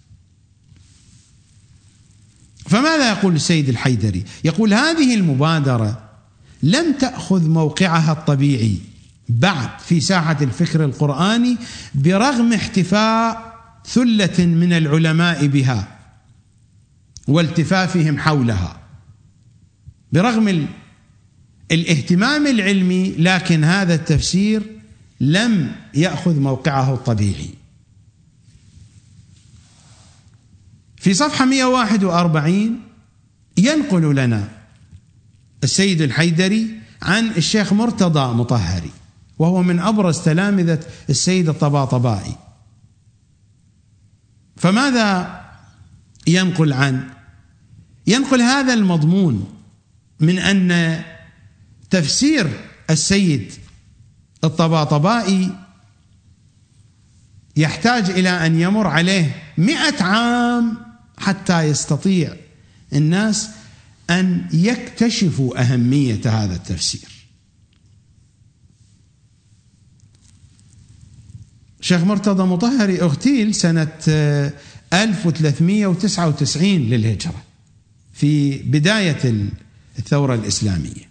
فماذا يقول السيد الحيدري؟ يقول هذه المبادرة لم تأخذ موقعها الطبيعي بعد في ساحة الفكر القرآني برغم احتفاء ثلة من العلماء بها والتفافهم حولها، برغم الاهتمام العلمي، لكن هذا التفسير لم يأخذ موقعه الطبيعي. في صفحة مئة وواحد وأربعين ينقل لنا السيد الحيدري عن الشيخ مرتضى مطهري، وهو من أبرز تلامذة السيد الطباطبائي. فماذا ينقل عن؟ ينقل هذا المضمون من أن تفسير السيد الطباطبائي يحتاج إلى أن يمر عليه مئة عام حتى يستطيع الناس أن يكتشفوا أهمية هذا التفسير. شيخ مرتضى مطهري اغتيل سنة ألف وثلاثمئة وتسعة وتسعين للهجرة في بداية الثورة الإسلامية،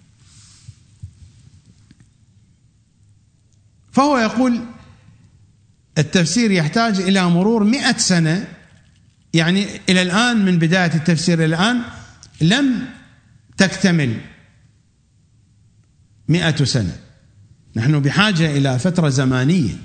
فهو يقول التفسير يحتاج إلى مرور مئة سنة، يعني إلى الآن من بداية التفسير إلى الآن لم تكتمل مئة سنة، نحن بحاجة إلى فترة زمانية.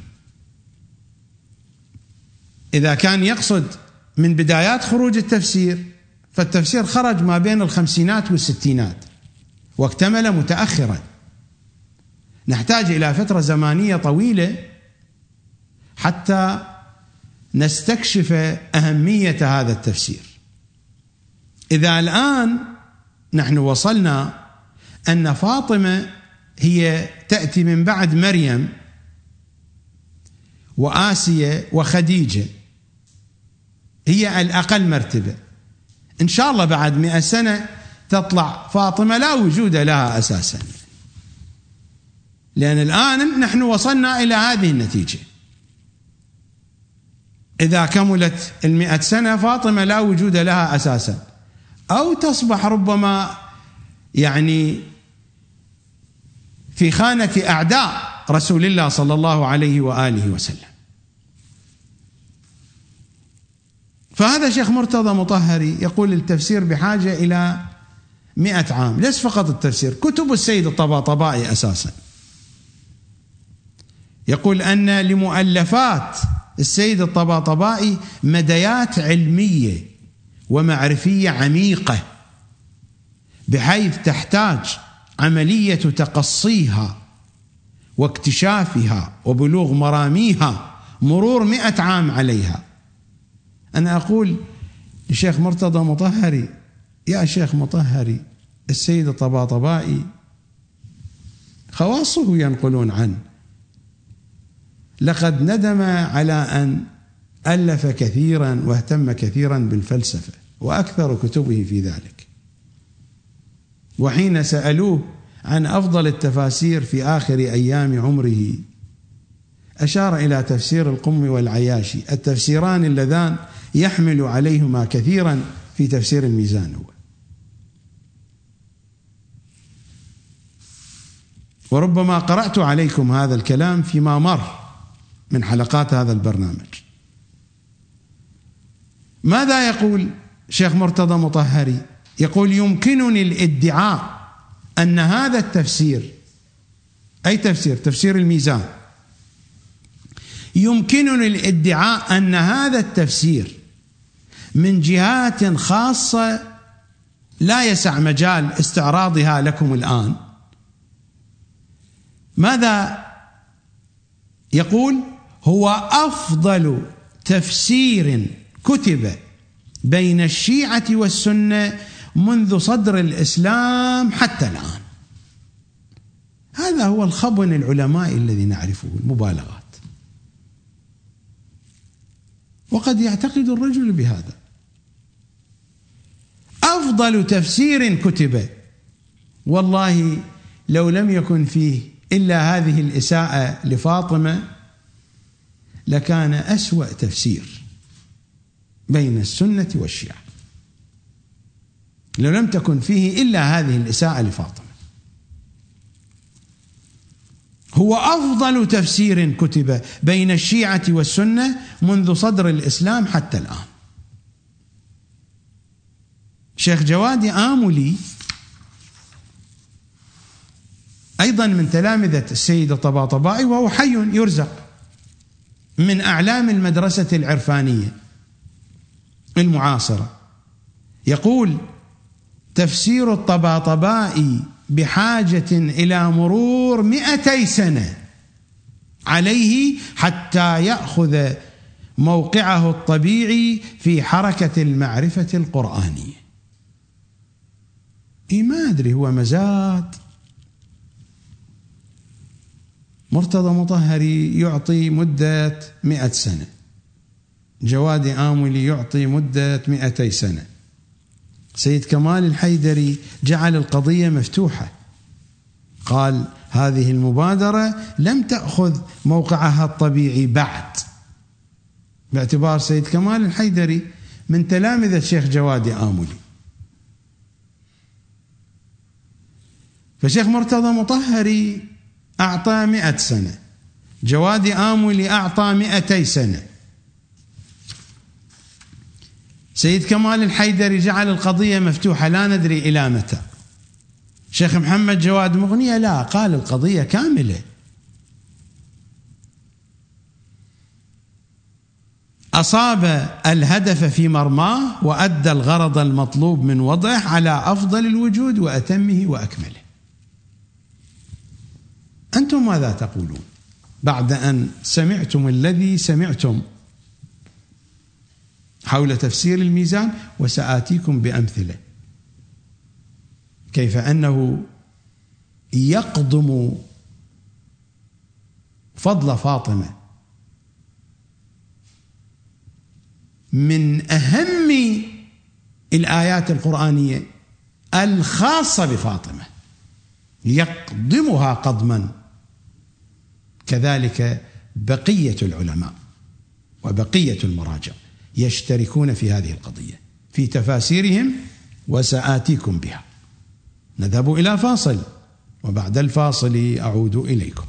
إذا كان يقصد من بدايات خروج التفسير، فالتفسير خرج ما بين الخمسينات والستينات واكتمل متأخرا، نحتاج إلى فترة زمانية طويلة حتى نستكشف أهمية هذا التفسير. إذا الآن نحن وصلنا أن فاطمة هي تأتي من بعد مريم وآسية وخديجة، هي الأقل مرتبة، إن شاء الله بعد مئة سنة تطلع فاطمة لا وجود لها أساسا، لأن الآن نحن وصلنا إلى هذه النتيجة. إذا كملت المئة سنة فاطمة لا وجود لها أساسا، أو تصبح ربما يعني في خانة أعداء رسول الله صلى الله عليه وآله وسلم. فهذا شيخ مرتضى مطهري يقول التفسير بحاجة إلى مئة عام، ليس فقط التفسير، كتب السيد الطباطبائي أساسا. يقول أن لمؤلفات السيد الطباطبائي مديات علمية ومعرفية عميقة، بحيث تحتاج عملية تقصيها واكتشافها وبلوغ مراميها مرور مئة عام عليها. أنا أقول لشيخ مرتضى مطهري: يا شيخ مطهري، السيد الطباطبائي خواصه ينقلون عنه، لقد ندم على أن ألف كثيرا واهتم كثيرا بالفلسفة، وأكثر كتبه في ذلك. وحين سألوه عن أفضل التفاسير في آخر أيام عمره أشار إلى تفسير القم والعياشي، التفسيران اللذان يحمل عليهما كثيرا في تفسير الميزان. هو وربما قرأت عليكم هذا الكلام فيما مر من حلقات هذا البرنامج. ماذا يقول شيخ مرتضى مطهري؟ يقول: يمكنني الادعاء أن هذا التفسير، أي تفسير تفسير الميزان، يمكنني الادعاء أن هذا التفسير من جهات خاصة لا يسع مجال استعراضها لكم الآن. ماذا يقول؟ هو أفضل تفسير كتب بين الشيعة والسنة منذ صدر الإسلام حتى الآن. هذا هو الخبن العلماء الذي نعرفه، المبالغات. وقد يعتقد الرجل بهذا. أفضل تفسير كتب، والله لو لم يكن فيه إلا هذه الإساءة لفاطمة لكان أسوأ تفسير بين السنة والشيعة، لو لم تكن فيه إلا هذه الإساءة لفاطمة. هو أفضل تفسير كتب بين الشيعة والسنة منذ صدر الإسلام حتى الآن. شيخ جوادي آملي أيضا من تلامذة السيد الطباطبائي، وهو حي يرزق، من أعلام المدرسة العرفانية المعاصرة، يقول: تفسير الطباطبائي بحاجة إلى مرور مئتي سنة عليه حتى يأخذ موقعه الطبيعي في حركة المعرفة القرآنية. إيه ما أدري، هو مزاد مرتضى مطهري يعطي مدة مئة سنة، جوادي آملي يعطي مدة مئتي سنة، سيد كمال الحيدري جعل القضية مفتوحة، قال هذه المبادرة لم تأخذ موقعها الطبيعي بعد، باعتبار سيد كمال الحيدري من تلامذة الشيخ جوادي آملي. فشيخ مرتضى مطهري أعطى مئة سنة، جوادي آملي أعطى مئتي سنة، سيد كمال الحيدري جعل القضية مفتوحة لا ندري إلى متى. شيخ محمد جواد مغنية لا، قال القضية كاملة، أصاب الهدف في مرماه وأدى الغرض المطلوب من وضعه على أفضل الوجود وأتمه وأكمله. أنتم ماذا تقولون بعد أن سمعتم الذي سمعتم حول تفسير الميزان؟ وسآتيكم بأمثلة كيف أنه يقضم فضل فاطمة من أهم الآيات القرآنية الخاصة بفاطمة، يقضمها قضما. كذلك بقية العلماء وبقية المراجع يشتركون في هذه القضية في تفاسيرهم، وسآتيكم بها. نذهب إلى فاصل، وبعد الفاصل أعود إليكم.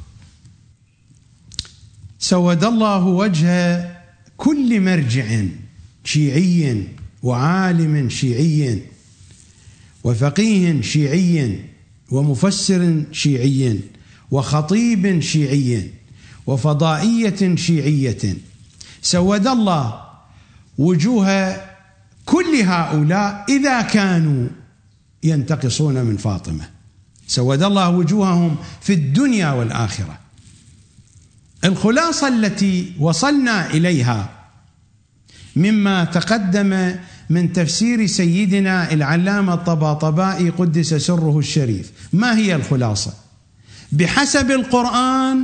سود الله وجه كل مرجع شيعي وعالم شيعي وفقيه شيعي ومفسر شيعي وخطيب شيعي وفضائية شيعية، سود الله وجوه كل هؤلاء إذا كانوا ينتقصون من فاطمة، سود الله وجوههم في الدنيا والآخرة. الخلاصة التي وصلنا إليها مما تقدم من تفسير سيدنا العلامة الطباطبائي قدس سره الشريف، ما هي الخلاصة؟ بحسب القرآن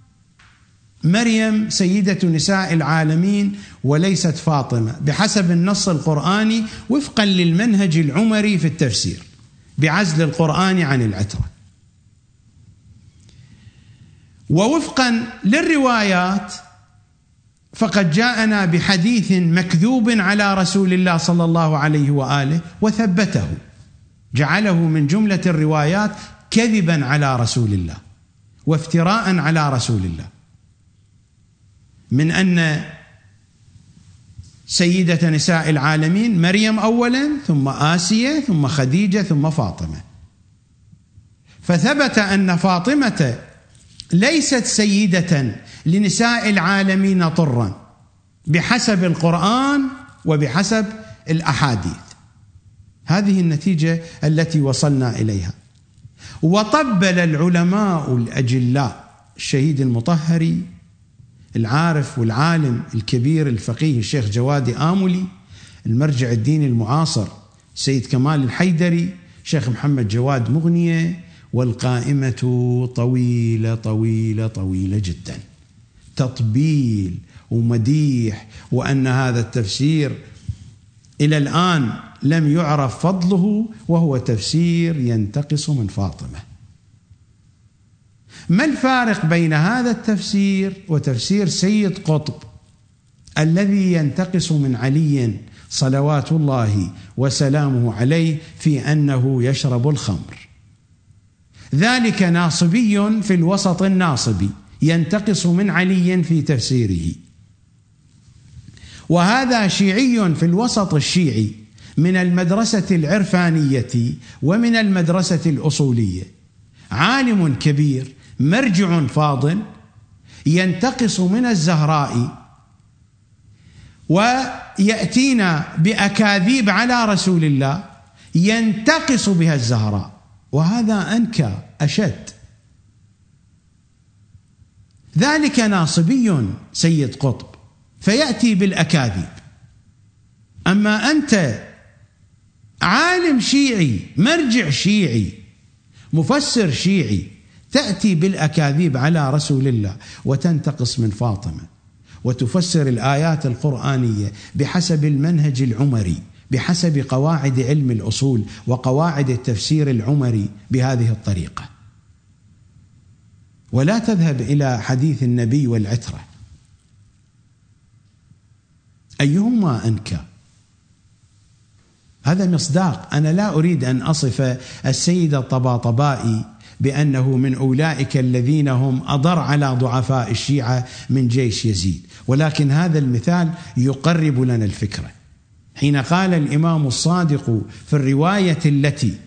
مريم سيدة نساء العالمين وليست فاطمة، بحسب النص القرآني وفقا للمنهج العمري في التفسير بعزل القرآن عن العترة، ووفقا للروايات فقد جاءنا بحديث مكذوب على رسول الله صلى الله عليه وآله وثبته، جعله من جملة الروايات كذبا على رسول الله وافتراء على رسول الله، من أن سيدة نساء العالمين مريم أولا، ثم آسية، ثم خديجة، ثم فاطمة. فثبت أن فاطمة ليست سيدة لنساء العالمين طرا بحسب القرآن وبحسب الأحاديث. هذه النتيجة التي وصلنا إليها. وطبل العلماء الأجلاء الشهيد المطهري العارف والعالم الكبير الفقيه الشيخ جوادي آملي، المرجع الديني المعاصر سيد كمال الحيدري، شيخ محمد جواد مغنية، والقائمة طويلة طويلة طويلة جدا، تطبيل ومديح، وأن هذا التفسير إلى الآن لم يعرف فضله وهو تفسير ينتقص من فاطمة. ما الفارق بين هذا التفسير وتفسير سيد قطب الذي ينتقص من علي صلوات الله وسلامه عليه في أنه يشرب الخمر؟ ذلك ناصبي في الوسط الناصبي ينتقص من علي في تفسيره، وهذا شيعي في الوسط الشيعي من المدرسة العرفانية ومن المدرسة الأصولية، عالم كبير مرجع فاضل ينتقص من الزهراء ويأتينا بأكاذيب على رسول الله ينتقص بها الزهراء، وهذا أنكى أشد. ذلك ناصبي سيد قطب فيأتي بالأكاذيب، أما أنت عالم شيعي مرجع شيعي مفسر شيعي تأتي بالأكاذيب على رسول الله وتنتقص من فاطمة وتفسر الآيات القرآنية بحسب المنهج العمري، بحسب قواعد علم الأصول وقواعد التفسير العمري بهذه الطريقة، ولا تذهب إلى حديث النبي والعترة، أيهما أنكى؟ هذا مصداق. أنا لا أريد أن أصف السيد الطباطبائي بأنه من أولئك الذين هم أضر على ضعفاء الشيعة من جيش يزيد، ولكن هذا المثال يقرب لنا الفكرة. حين قال الإمام الصادق في الرواية التي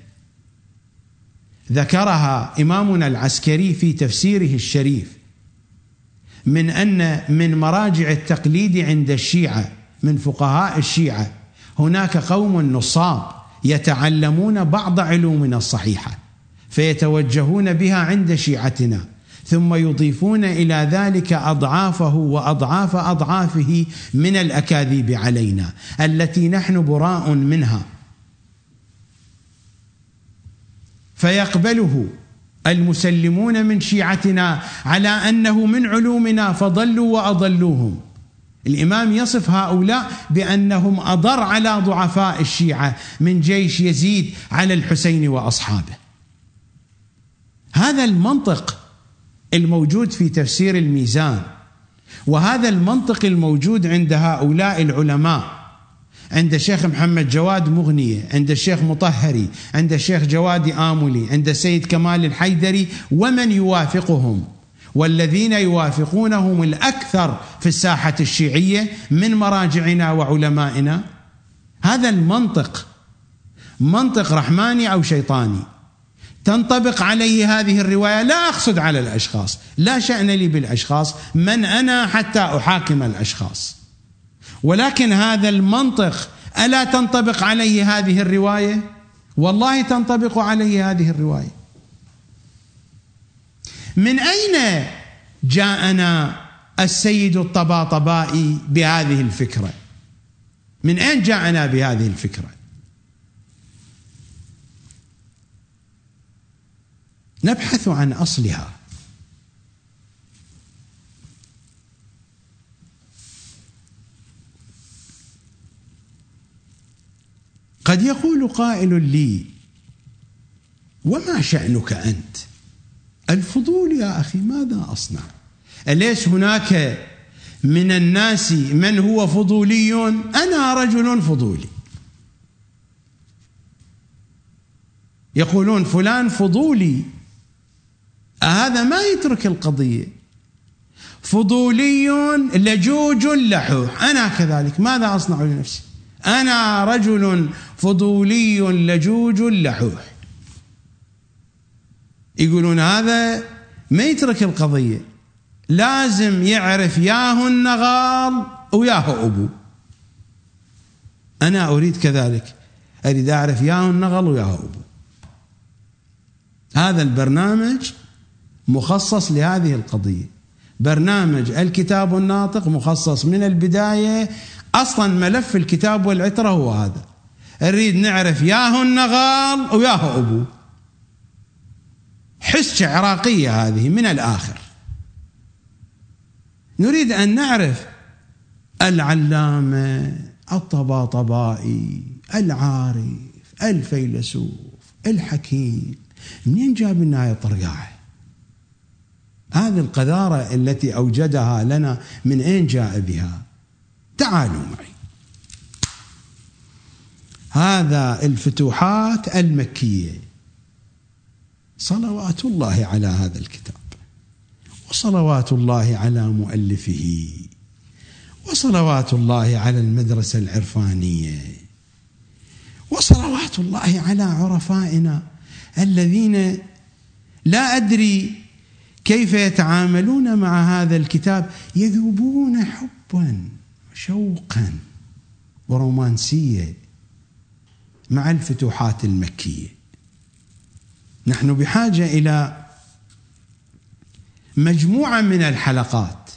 ذكرها إمامنا العسكري في تفسيره الشريف من أن من مراجع التقليد عند الشيعة من فقهاء الشيعة هناك قوم نصاب يتعلمون بعض علومنا الصحيحة فيتوجهون بها عند شيعتنا، ثم يضيفون إلى ذلك أضعافه وأضعاف أضعافه من الأكاذيب علينا التي نحن براء منها، فيقبله المسلمون من شيعتنا على أنه من علومنا فضلوا وأضلوهم. الإمام يصف هؤلاء بأنهم أضر على ضعفاء الشيعة من جيش يزيد على الحسين وأصحابه. هذا المنطق الموجود في تفسير الميزان، وهذا المنطق الموجود عند هؤلاء العلماء، عند الشيخ محمد جواد مغنية، عند الشيخ مطهري، عند الشيخ جواد آملي، عند السيد كمال الحيدري ومن يوافقهم، والذين يوافقونهم الأكثر في الساحة الشيعية من مراجعنا وعلمائنا. هذا المنطق منطق رحماني أو شيطاني تنطبق عليه هذه الرواية. لا أقصد على الأشخاص، لا شأن لي بالأشخاص، من أنا حتى أحاكم الأشخاص، ولكن هذا المنطق ألا تنطبق عليه هذه الرواية؟ والله تنطبق عليه هذه الرواية. من أين جاءنا السيد الطباطبائي بهذه الفكرة؟ من أين جاءنا بهذه الفكرة؟ نبحث عن أصلها. قد يقول قائل لي: وما شأنك أنت؟ الفضول يا أخي ماذا أصنع؟ أليس هناك من الناس من هو فضولي؟ أنا رجل فضولي. يقولون فلان فضولي، هذا ما يترك القضية. فضولي لجوج لحوح، أنا كذلك. ماذا أصنع لنفسي؟ أنا رجل فضولي لجوج لحوح. يقولون هذا ما يترك القضية، لازم يعرف ياهو النغال وياهو أبو. أنا أريد كذلك، أريد أعرف ياهو النغل وياهو أبو. هذا البرنامج مخصص لهذه القضية، برنامج الكتاب الناطق مخصص من البداية. أصلا ملف الكتاب والعترة هو هذا، نريد نعرف ياهو النغال وياهو أبو. حسة عراقية هذه من الآخر. نريد أن نعرف العلامة الطباطبائي العارف الفيلسوف الحكيم منين جاب لنا هاي الطرقاعة؟ هذه القذارة التي أوجدها لنا من أين جاء بها؟ تعالوا معي. هذا الفتوحات المكية، صلوات الله على هذا الكتاب، وصلوات الله على مؤلفه، وصلوات الله على المدرسة العرفانية، وصلوات الله على عرفائنا الذين لا أدري كيف يتعاملون مع هذا الكتاب، يذوبون حبا وشوقا ورومانسية مع الفتوحات المكية. نحن بحاجة إلى مجموعة من الحلقات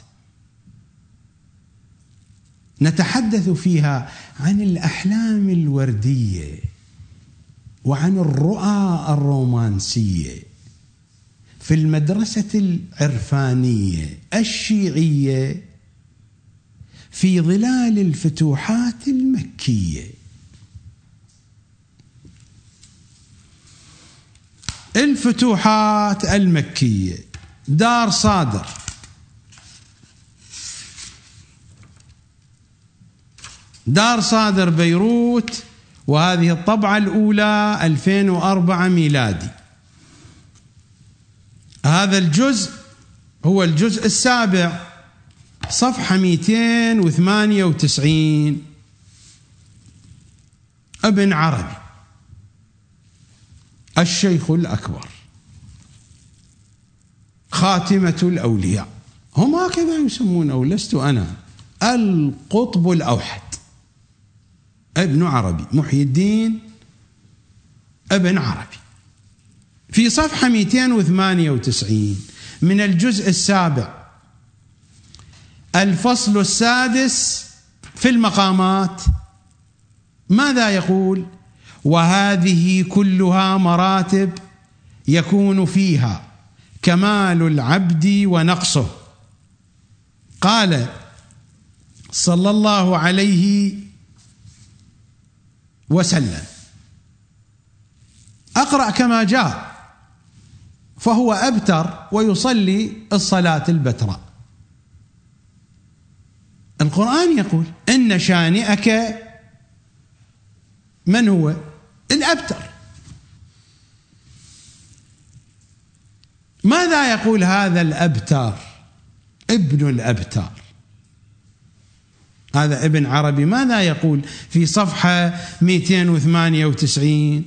نتحدث فيها عن الأحلام الوردية وعن الرؤى الرومانسية، في المدرسة العرفانية الشيعية في ظلال الفتوحات المكية. الفتوحات المكية، دار صادر، دار صادر بيروت، وهذه الطبعة الأولى ألفين وأربعة ميلادي. هذا الجزء هو الجزء السابع، صفحة مئتين وثمانية وتسعين. ابن عربي الشيخ الأكبر، خاتمة الأولياء، هم هكذا يسمونه، لست أنا، القطب الأوحد، ابن عربي، محي الدين ابن عربي، في صفحة مئتين وثمانية وتسعين من الجزء السابع، الفصل السادس في المقامات. ماذا يقول؟ وهذه كلها مراتب يكون فيها كمال العبد ونقصه. قال صلى الله عليه وسلم، أقرأ كما جاء، فهو أبتر ويصلي الصلاة البتراء. القرآن يقول إن شانئك من هو؟ الأبتر. ماذا يقول هذا الأبتر؟ ابن الأبتر، هذا ابن عربي، ماذا يقول في صفحة مئتين وثمانية وتسعين؟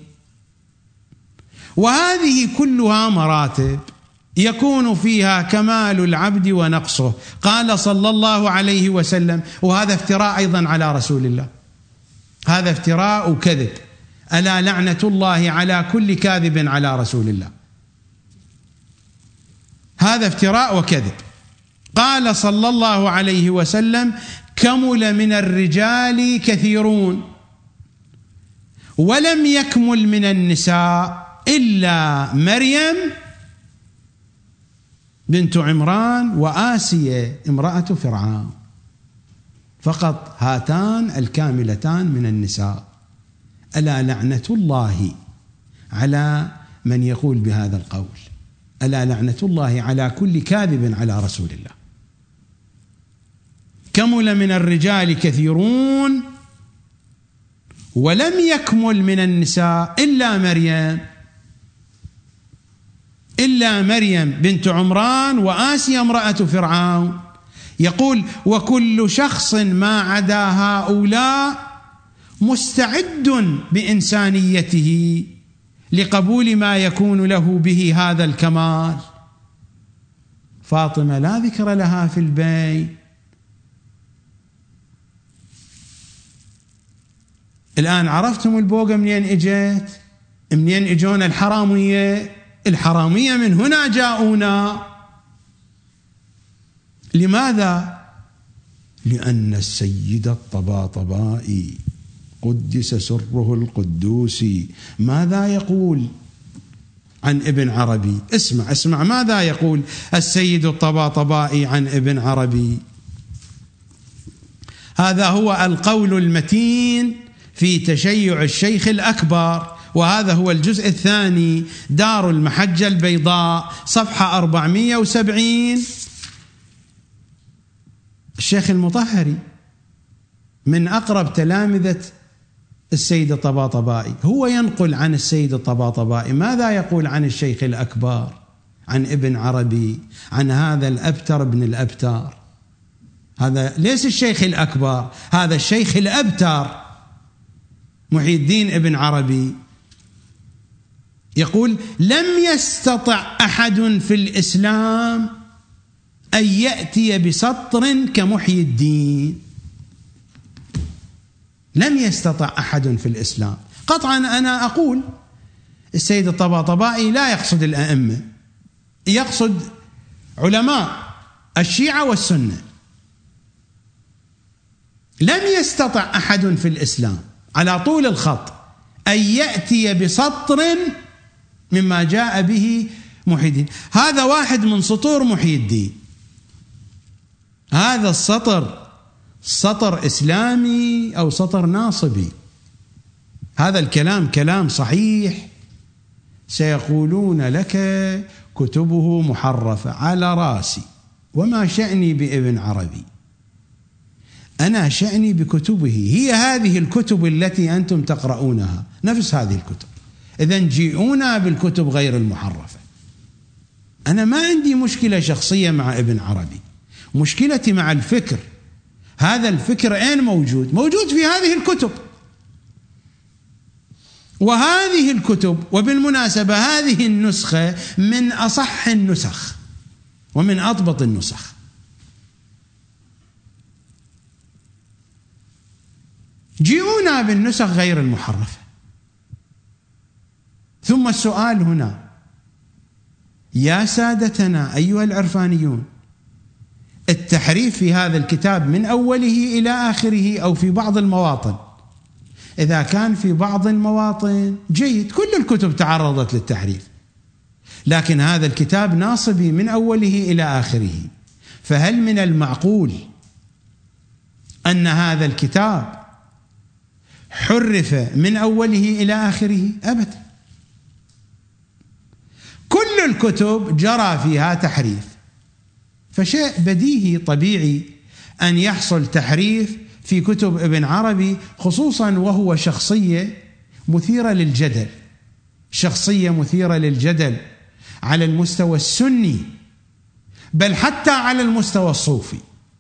وهذه كلها مراتب يكون فيها كمال العبد ونقصه. قال صلى الله عليه وسلم، وهذا افتراء أيضا على رسول الله، هذا افتراء وكذب، ألا لعنة الله على كل كاذب على رسول الله، هذا افتراء وكذب. قال صلى الله عليه وسلم: كمل من الرجال كثيرون ولم يكمل من النساء إلا مريم بنت عمران وآسية امرأة فرعون، فقط هاتان الكاملتان من النساء. ألا لعنة الله على من يقول بهذا القول، ألا لعنة الله على كل كاذب على رسول الله. كمل من الرجال كثيرون ولم يكمل من النساء إلا مريم، إلا مريم بنت عمران وآسيا امرأة فرعون. يقول: وكل شخص ما عدا هؤلاء مستعد بإنسانيته لقبول ما يكون له به هذا الكمال. فاطمة لا ذكر لها في البيت. الآن عرفتم البوقة منين اجت؟ منين اجونا الحرامية؟ الحرامية من هنا جاءونا. لماذا؟ لأن السيد الطباطبائي قدس سره القدوس ماذا يقول عن ابن عربي؟ اسمع اسمع ماذا يقول السيد الطباطبائي عن ابن عربي. هذا هو القول المتين في تشيع الشيخ الأكبر، وهذا هو الجزء الثاني، دار المحجة البيضاء، صفحة أربعمئة وسبعين. الشيخ المطهري من أقرب تلامذة السيد الطباطبائي، هو ينقل عن السيد الطباطبائي ماذا يقول عن الشيخ الأكبر، عن ابن عربي، عن هذا الأبتر بن الأبتر. هذا ليس الشيخ الأكبر، هذا الشيخ الأبتر محي الدين ابن عربي. يقول: لم يستطع أحد في الإسلام أن يأتي بسطر كمحي الدين. لم يستطع أحد في الإسلام. قطعا أنا أقول السيد الطباطبائي لا يقصد الأئمة، يقصد علماء الشيعة والسنة. لم يستطع أحد في الإسلام على طول الخط أن يأتي بسطر مما جاء به محي الدين. هذا واحد من سطور محي الدين. هذا السطر سطر إسلامي أو سطر ناصبي؟ هذا الكلام كلام صحيح. سيقولون لك كتبه محرفة، على راسي، وما شأني بابن عربي؟ أنا شأني بكتبه. هي هذه الكتب التي أنتم تقرؤونها نفس هذه الكتب. إذن جيئونا بالكتب غير المحرفة. أنا ما عندي مشكلة شخصية مع ابن عربي، مشكلتي مع الفكر. هذا الفكر أين موجود؟ موجود في هذه الكتب. وهذه الكتب، وبالمناسبة هذه النسخة من أصح النسخ ومن أضبط النسخ. جيئونا بالنسخ غير المحرفة. ثم السؤال هنا: يا سادتنا أيها العرفانيون، التحريف في هذا الكتاب من أوله إلى آخره أو في بعض المواطن؟ إذا كان في بعض المواطن جيد، كل الكتب تعرضت للتحريف، لكن هذا الكتاب ناصبي من أوله إلى آخره. فهل من المعقول أن هذا الكتاب حرف من أوله إلى آخره؟ أبدا. كل الكتب جرى فيها تحريف، فشيء بديهي طبيعي أن يحصل تحريف في كتب ابن عربي، خصوصا وهو شخصية مثيرة للجدل، شخصية مثيرة للجدل على المستوى السني، بل حتى على المستوى الصوفي.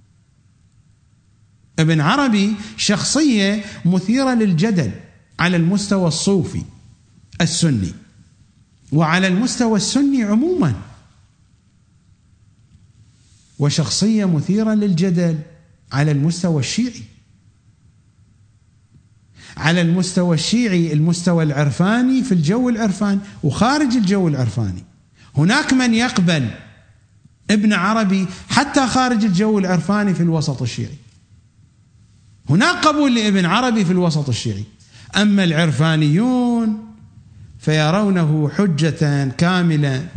ابن عربي شخصية مثيرة للجدل على المستوى الصوفي السني، وعلى المستوى السني عموما، وشخصية مثيرة للجدل على المستوى الشيعي. على المستوى الشيعي، المستوى العرفاني، في الجو العرفاني وخارج الجو العرفاني. هناك من يقبل ابن عربي حتى خارج الجو العرفاني في الوسط الشيعي. هناك قبول لابن عربي في الوسط الشيعي. أما العرفانيون فيرونه حجة كاملة،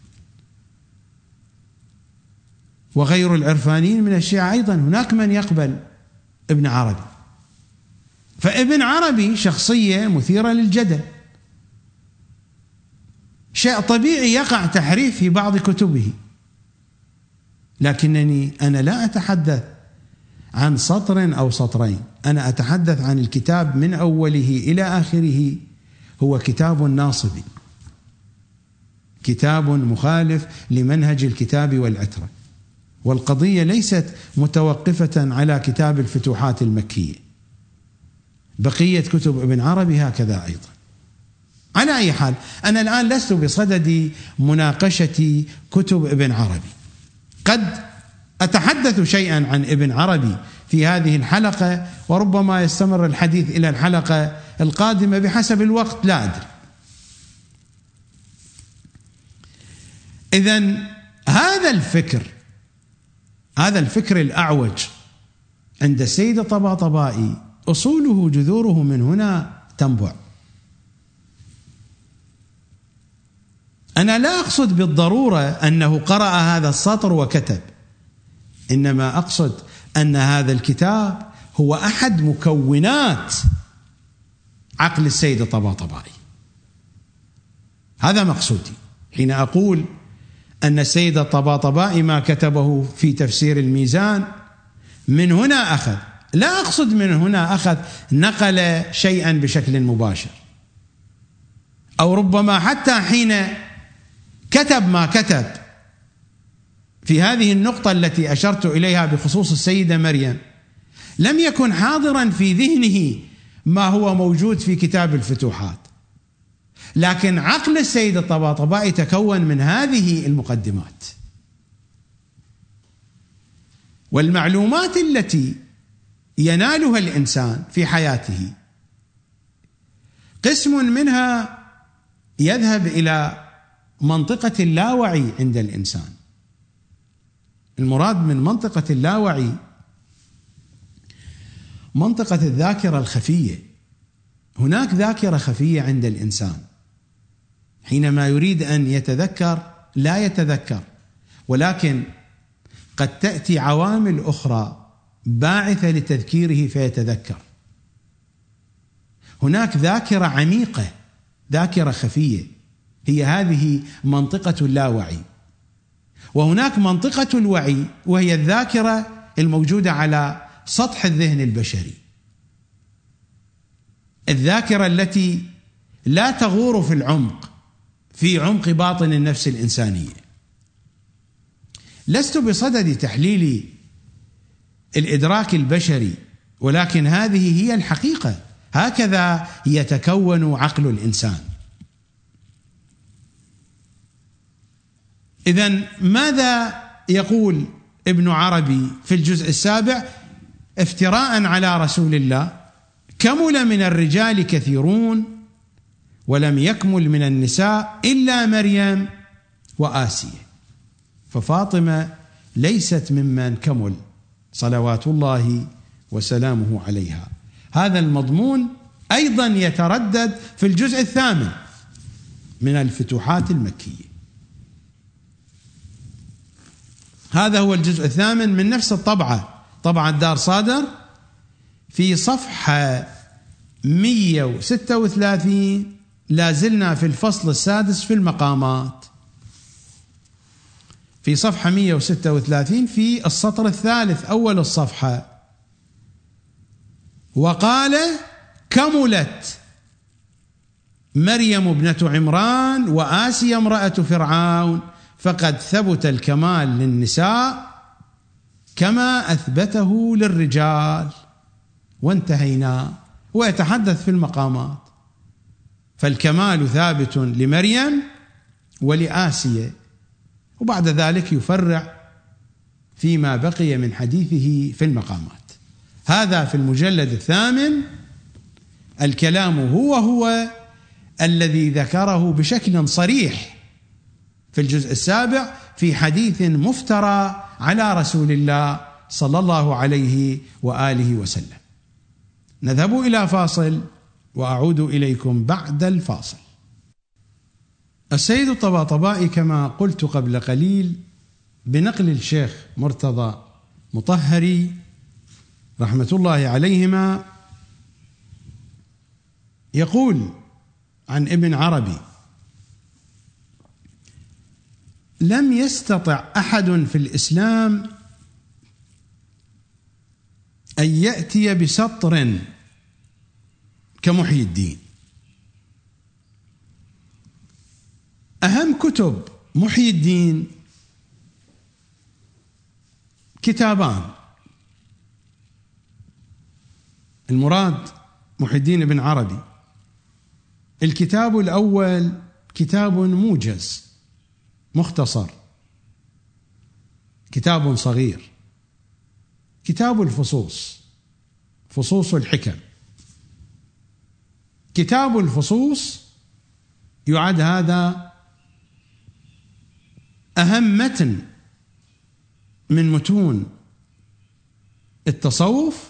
وغير العرفانيين من الشيعة أيضا هناك من يقبل ابن عربي. فابن عربي شخصية مثيرة للجدل، شيء طبيعي يقع تحريف في بعض كتبه، لكنني أنا لا أتحدث عن سطر أو سطرين، أنا أتحدث عن الكتاب من أوله إلى آخره. هو كتاب ناصبي، كتاب مخالف لمنهج الكتاب والعترة. والقضية ليست متوقفة على كتاب الفتوحات المكية، بقية كتب ابن عربي هكذا أيضا. على أي حال، أنا الآن لست بصدد مناقشة كتب ابن عربي. قد أتحدث شيئا عن ابن عربي في هذه الحلقة، وربما يستمر الحديث إلى الحلقة القادمة بحسب الوقت، لا أدري. إذن هذا الفكر هذا الفكر الأعوج عند السيد الطباطبائي أصوله جذوره من هنا تنبع. أنا لا أقصد بالضرورة أنه قرأ هذا السطر وكتب، إنما أقصد أن هذا الكتاب هو أحد مكونات عقل السيد الطباطبائي. هذا مقصودي حين أقول أن السيد الطباطبائي ما كتبه في تفسير الميزان من هنا أخذ. لا أقصد من هنا أخذ نقل شيئا بشكل مباشر، أو ربما حتى حين كتب ما كتب في هذه النقطة التي أشرت إليها بخصوص السيدة مريم، لم يكن حاضرا في ذهنه ما هو موجود في كتاب الفتوحات، لكن عقل السيد الطباطبائي تكون من هذه المقدمات. والمعلومات التي ينالها الإنسان في حياته قسم منها يذهب إلى منطقة اللاوعي عند الإنسان. المراد من منطقة اللاوعي منطقة الذاكرة الخفية. هناك ذاكرة خفية عند الإنسان، حينما يريد أن يتذكر لا يتذكر، ولكن قد تأتي عوامل أخرى باعثة لتذكيره فيتذكر. هناك ذاكرة عميقة، ذاكرة خفية، هي هذه منطقة اللاوعي، وهناك منطقة الوعي وهي الذاكرة الموجودة على سطح الذهن البشري، الذاكرة التي لا تغور في العمق، في عمق باطن النفس الإنسانية. لست بصدد تحليل الإدراك البشري، ولكن هذه هي الحقيقة، هكذا يتكون عقل الإنسان. إذن ماذا يقول ابن عربي في الجزء السابع؟ افتراء على رسول الله: كمل من الرجال كثيرون ولم يكمل من النساء إلا مريم وآسية. ففاطمة ليست ممن كمل صلوات الله وسلامه عليها. هذا المضمون أيضا يتردد في الجزء الثامن من الفتوحات المكية. هذا هو الجزء الثامن من نفس الطبعة، طبعة دار صادر، في صفحة مئة وستة وثلاثين. لازلنا في الفصل السادس في المقامات، في صفحة مئة وستة وثلاثين في السطر الثالث أول الصفحة: وقال: كملت مريم ابنة عمران وآسيا امرأة فرعون، فقد ثبت الكمال للنساء كما أثبته للرجال. وانتهينا. ويتحدث في المقامات، فالكمال ثابت لمريم ولآسيا، وبعد ذلك يفرع فيما بقي من حديثه في المقامات. هذا في المجلد الثامن. الكلام هو هو الذي ذكره بشكل صريح في الجزء السابع في حديث مفترى على رسول الله صلى الله عليه وآله وسلم. نذهب إلى فاصل وأعود إليكم بعد الفاصل. السيد الطباطبائي كما قلت قبل قليل بنقل الشيخ مرتضى مطهري رحمة الله عليهما يقول عن ابن عربي: لم يستطع أحد في الإسلام أن يأتي بسطر كمحيي الدين. أهم كتب محيي الدين كتابان. المراد محي الدين ابن عربي. الكتاب الأول كتاب موجز مختصر، كتاب صغير، كتاب الفصوص، فصوص الحكم. كتاب الفصوص يعد هذا أهم متن من متون التصوف،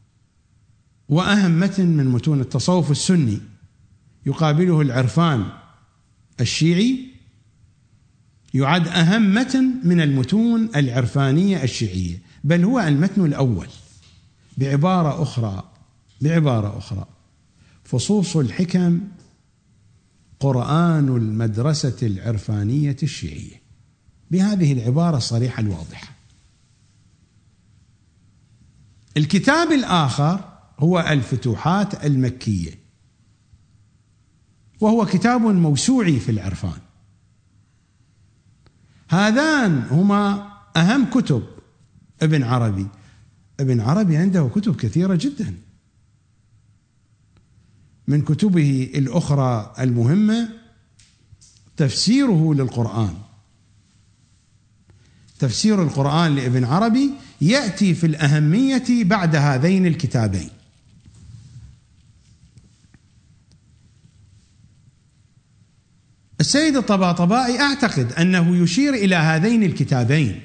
وأهم متن من متون التصوف السني، يقابله العرفان الشيعي، يعد أهم متن من المتون العرفانية الشيعية، بل هو المتن الأول. بعبارة أخرى بعبارة أخرى فصوص الحكم قرآن المدرسة العرفانية الشيعية، بهذه العبارة الصريحة الواضحة. الكتاب الآخر هو الفتوحات المكية، وهو كتاب موسوعي في العرفان. هذان هما أهم كتب ابن عربي. ابن عربي عنده كتب كثيرة جدا. من كتبه الأخرى المهمة تفسيره للقرآن. تفسير القرآن لابن عربي يأتي في الأهمية بعد هذين الكتابين. السيد الطباطبائي أعتقد أنه يشير إلى هذين الكتابين،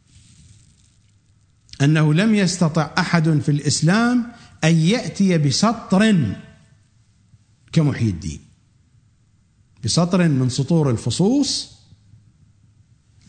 أنه لم يستطع أحد في الإسلام أن يأتي بسطر كمحيي الدين، بسطر من سطور الفصوص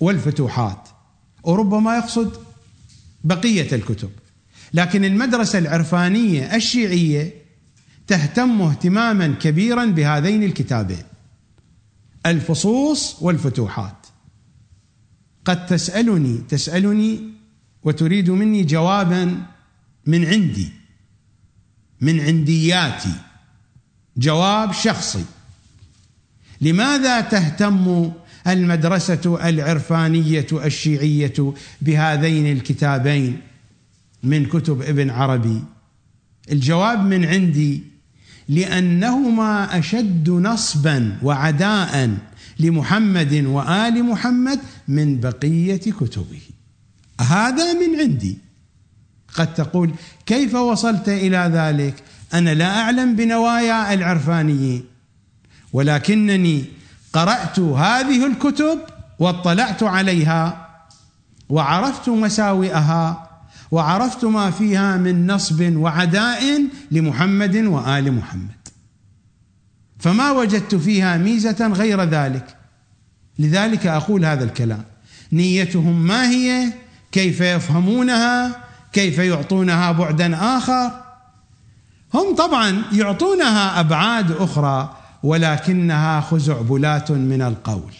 والفتوحات، وربما يقصد بقية الكتب. لكن المدرسة العرفانية الشيعية تهتم اهتماما كبيرا بهذين الكتابين، الفصوص والفتوحات. قد تسألني تسألني وتريد مني جوابا من عندي، من عندياتي، جواب شخصي. لماذا تهتم المدرسة العرفانية الشيعية بهذين الكتابين من كتب ابن عربي؟ الجواب من عندي: لأنهما أشد نصبا وعداء لمحمد وآل محمد من بقية كتبه. هذا من عندي. قد تقول: كيف وصلت إلى ذلك؟ أنا لا أعلم بنوايا العرفانيين، ولكنني قرأت هذه الكتب واطلعت عليها وعرفت مساوئها وعرفت ما فيها من نصب وعداء لمحمد وآل محمد، فما وجدت فيها ميزة غير ذلك. لذلك أقول هذا الكلام. نيتهم ما هي؟ كيف يفهمونها؟ كيف يعطونها بعدا آخر؟ هم طبعا يعطونها أبعاد أخرى، ولكنها خزعبلات من القول،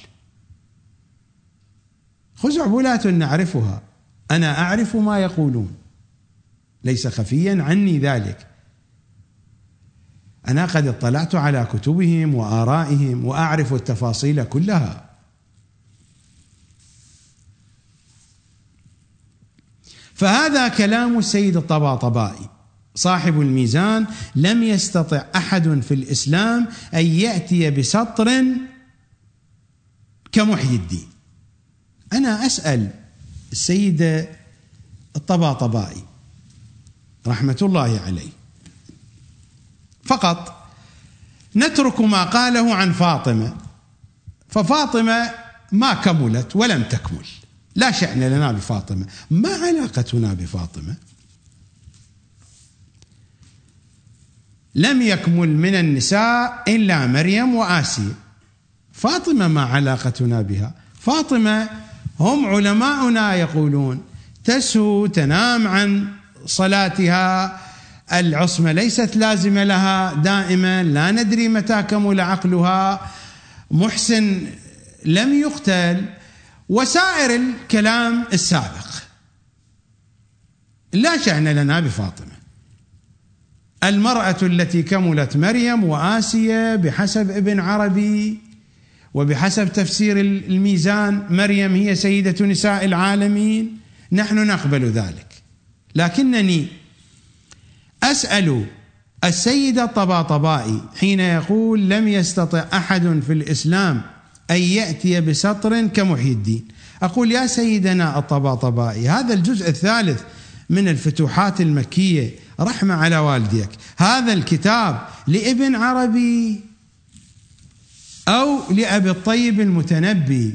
خزعبلات نعرفها. أنا أعرف ما يقولون، ليس خفيا عني ذلك. أنا قد اطلعت على كتبهم وآرائهم وأعرف التفاصيل كلها. فهذا كلام السيد الطباطبائي صاحب الميزان: لم يستطع أحد في الإسلام أن يأتي بسطر كمحيي الدين. أنا أسأل السيد الطباطبائي رحمة الله عليه، فقط نترك ما قاله عن فاطمة، ففاطمة ما كملت ولم تكمل، لا شأن لنا بفاطمة. ما علاقتنا بفاطمة؟ لم يكمل من النساء إلا مريم وآسيا. فاطمة ما علاقتنا بها؟ فاطمة هم علماؤنا يقولون تسهو، تنام عن صلاتها، العصمة ليست لازمة لها دائما، لا ندري متى كمل عقلها، محسن لم يقتل، وسائر الكلام السابق. لا شأن لنا بفاطمة. المرأة التي كملت مريم وآسيا بحسب ابن عربي وبحسب تفسير الميزان، مريم هي سيدة نساء العالمين، نحن نقبل ذلك. لكنني أسأل السيد الطباطبائي حين يقول لم يستطع أحد في الإسلام أن يأتي بسطر كمحيي الدين، أقول: يا سيدنا الطباطبائي، هذا الجزء الثالث من الفتوحات المكية، رحمة على والديك، هذا الكتاب لابن عربي أو لأبي الطيب المتنبي،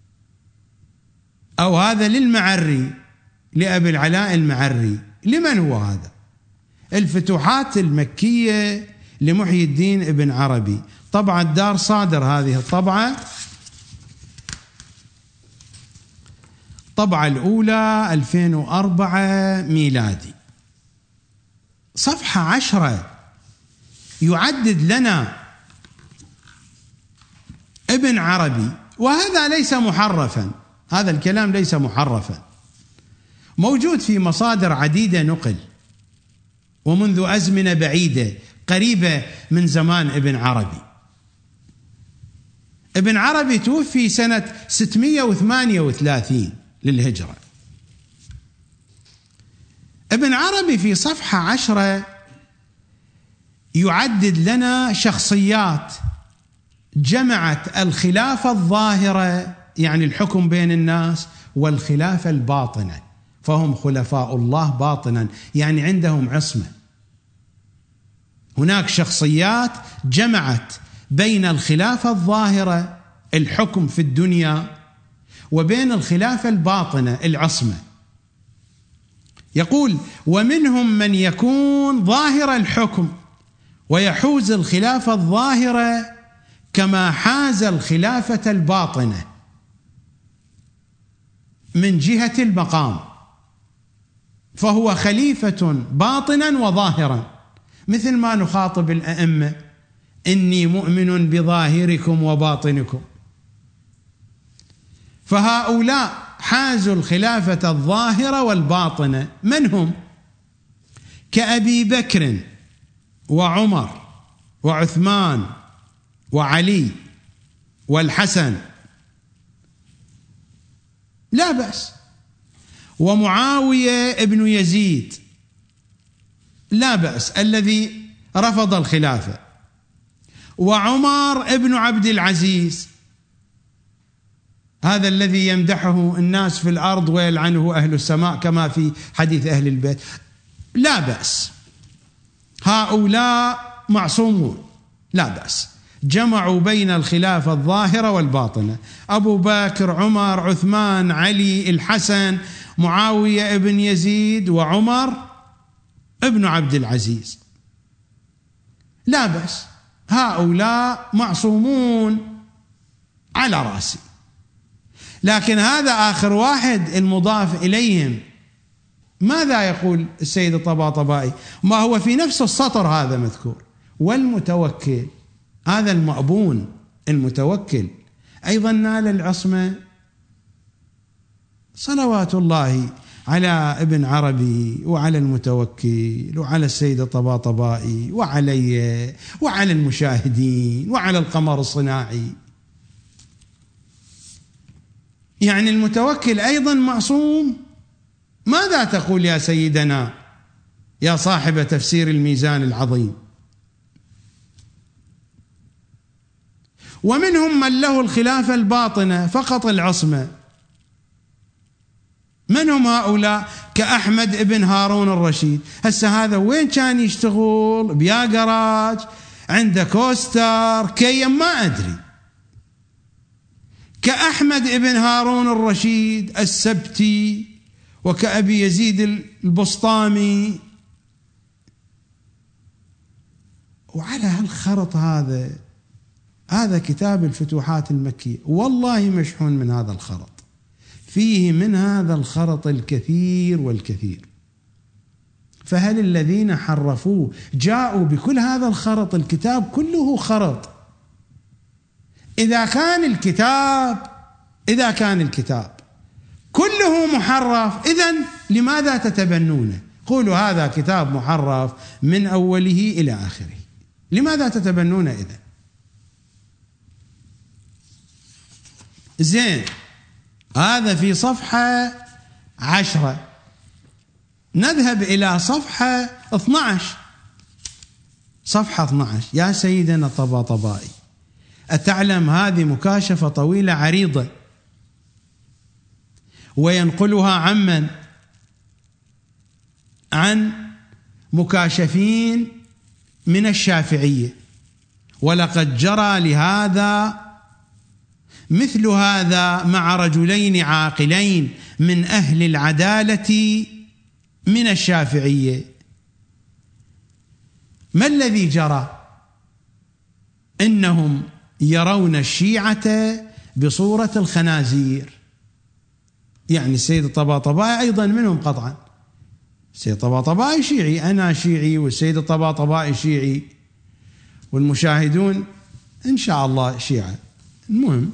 أو هذا للمعري، لأبي العلاء المعري؟ لمن هو هذا؟ الفتوحات المكية لمحيي الدين ابن عربي، طبعة دار صادر، هذه الطبعة، الطبعة الأولى ألفين وأربعة ميلادي، صفحة عشرة، يعدد لنا ابن عربي، وهذا ليس محرفا، هذا الكلام ليس محرفا، موجود في مصادر عديدة نقل، ومنذ أزمنة بعيدة قريبة من زمان ابن عربي. ابن عربي توفي سنة ستمائة وثمانية وثلاثين للهجرة. ابن عربي في صفحة عشرة يعدد لنا شخصيات جمعت الخلافة الظاهرة، يعني الحكم بين الناس، والخلافة الباطنة، فهم خلفاء الله باطنا، يعني عندهم عصمة. هناك شخصيات جمعت بين الخلافة الظاهرة الحكم في الدنيا وبين الخلافة الباطنة العصمة. يقول: ومنهم من يكون ظاهر الحكم ويحوز الخلافة الظاهرة كما حاز الخلافة الباطنة. من جهة المقام، فهو خليفة باطنا وظاهرا، مثل ما نخاطب الأئمة: إني مؤمن بظاهركم وباطنكم. فهؤلاء حازوا الخلافة الظاهرة والباطنة. من هم؟ كأبي بكر وعمر وعثمان وعلي والحسن، لا بأس، ومعاوية ابن يزيد، لا بأس، الذي رفض الخلافة، وعمر ابن عبد العزيز، هذا الذي يمدحه الناس في الأرض ويلعنه أهل السماء كما في حديث أهل البيت، لا بأس، هؤلاء معصومون، لا بأس. جمعوا بين الخلافة الظاهرة والباطنة: أبو بكر، عمر، عثمان، علي، الحسن، معاوية ابن يزيد، وعمر ابن عبد العزيز، لا بأس، هؤلاء معصومون على رأسي. لكن هذا آخر واحد المضاف إليهم، ماذا يقول السيد الطباطبائي؟ ما هو في نفس السطر هذا مذكور: والمتوكل، هذا المأبون المتوكل أيضا نال العصمة. صلوات الله على ابن عربي وعلى المتوكل وعلى السيد الطباطبائي وعلي وعلى المشاهدين وعلى القمر الصناعي. يعني المتوكل أيضا معصوم. ماذا تقول يا سيدنا يا صاحب تفسير الميزان العظيم؟ ومنهم من له الخلافة الباطنة فقط العصمة. من هم هؤلاء؟ كأحمد ابن هارون الرشيد. هسه هذا وين كان يشتغل؟ بيا جراج، عنده كوستر، كيم، ما أدري. كأحمد ابن هارون الرشيد السبتي، وكأبي يزيد البسطامي. وعلى هالخرط هذا، هذا كتاب الفتوحات المكية، والله مشحون من هذا الخرط، فيه من هذا الخرط الكثير والكثير. فهل الذين حرفوه جاءوا بكل هذا الخرط؟ الكتاب كله خرط. إذا كان الكتاب إذا كان الكتاب كله محرف، إذن لماذا تتبنونه؟ قولوا هذا كتاب محرف من أوله إلى آخره، لماذا تتبنونه إذن؟ زين، هذا في صفحة عشرة. نذهب إلى صفحة اثنى عشر. صفحة اثنى عشر: يا سيدنا الطباطبائي، أتعلم هذه مكاشفة طويلة عريضة، وينقلها عمن؟ عن مكاشفين من الشافعية، ولقد جرى لهذا مثل هذا مع رجلين عاقلين من أهل العدالة من الشافعية. ما الذي جرى؟ إنهم يرون الشيعة بصورة الخنازير. يعني السيد الطباطبائي أيضا منهم قطعا. السيد الطباطبائي شيعي، أنا شيعي، والسيد الطباطبائي شيعي، والمشاهدون إن شاء الله شيعة. المهم،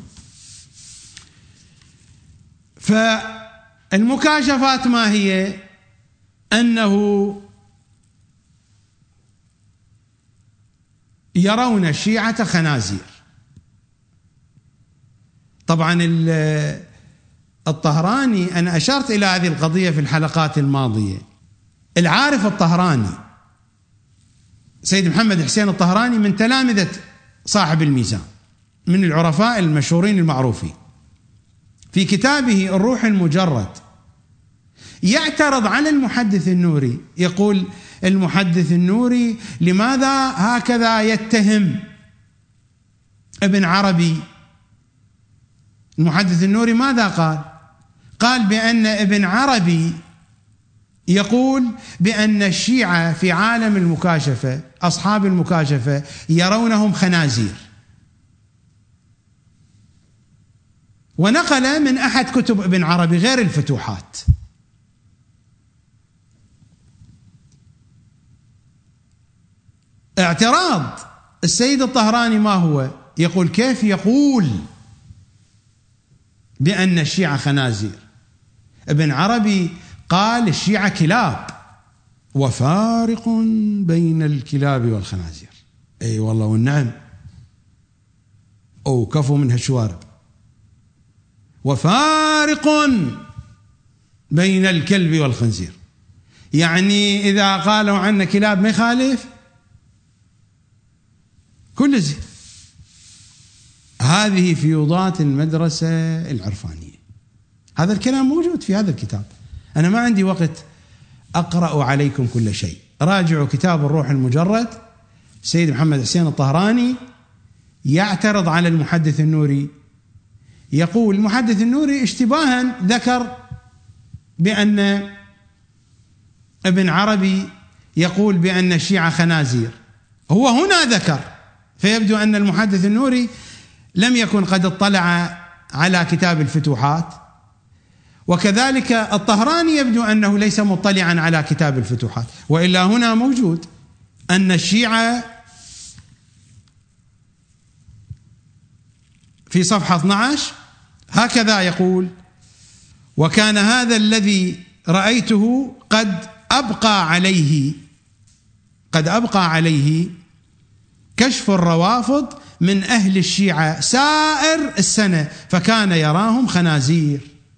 فالمكاشفات ما هي؟ أنه يرون الشيعة خنازير. طبعا الطهراني، أنا أشرت إلى هذه القضية في الحلقات الماضية، العارف الطهراني سيد محمد حسين الطهراني من تلامذة صاحب الميزان، من العرفاء المشهورين المعروفين، في كتابه الروح المجرد يعترض على المحدث النوري، يقول المحدث النوري لماذا هكذا يتهم ابن عربي؟ المحدث النوري ماذا قال؟ قال بأن ابن عربي يقول بأن الشيعة في عالم المكاشفة، أصحاب المكاشفة، يرونهم خنازير، ونقل من أحد كتب ابن عربي غير الفتوحات. اعتراض السيد الطهراني ما هو؟ يقول كيف يقول بأن الشيعة خنازير؟ ابن عربي قال الشيعة كلاب، وفارق بين الكلاب والخنازير. اي والله والنعم، او كفوا من هالشوارب. وفارق بين الكلب والخنزير، يعني إذا قالوا عنا كلاب ما يخالف، كل زين. هذه فيوضات المدرسة العرفانية. هذا الكلام موجود في هذا الكتاب. أنا ما عندي وقت أقرأ عليكم كل شيء. راجعوا كتاب الروح المجرد، سيد محمد حسين الطهراني يعترض على المحدث النوري، يقول المحدث النوري اشتباها ذكر بأن ابن عربي يقول بأن الشيعة خنازير، هو هنا ذكر، فيبدو أن المحدث النوري لم يكن قد اطلع على كتاب الفتوحات، وكذلك الطهراني يبدو أنه ليس مطلعا على كتاب الفتوحات، وإلا هنا موجود أن الشيعة في صفحة اثني عشر هكذا يقول: وكان هذا الذي رأيته قد أبقى عليه قد أبقى عليه كشف الروافض من أهل الشيعة سائر السنة، فكان يراهم خنازير.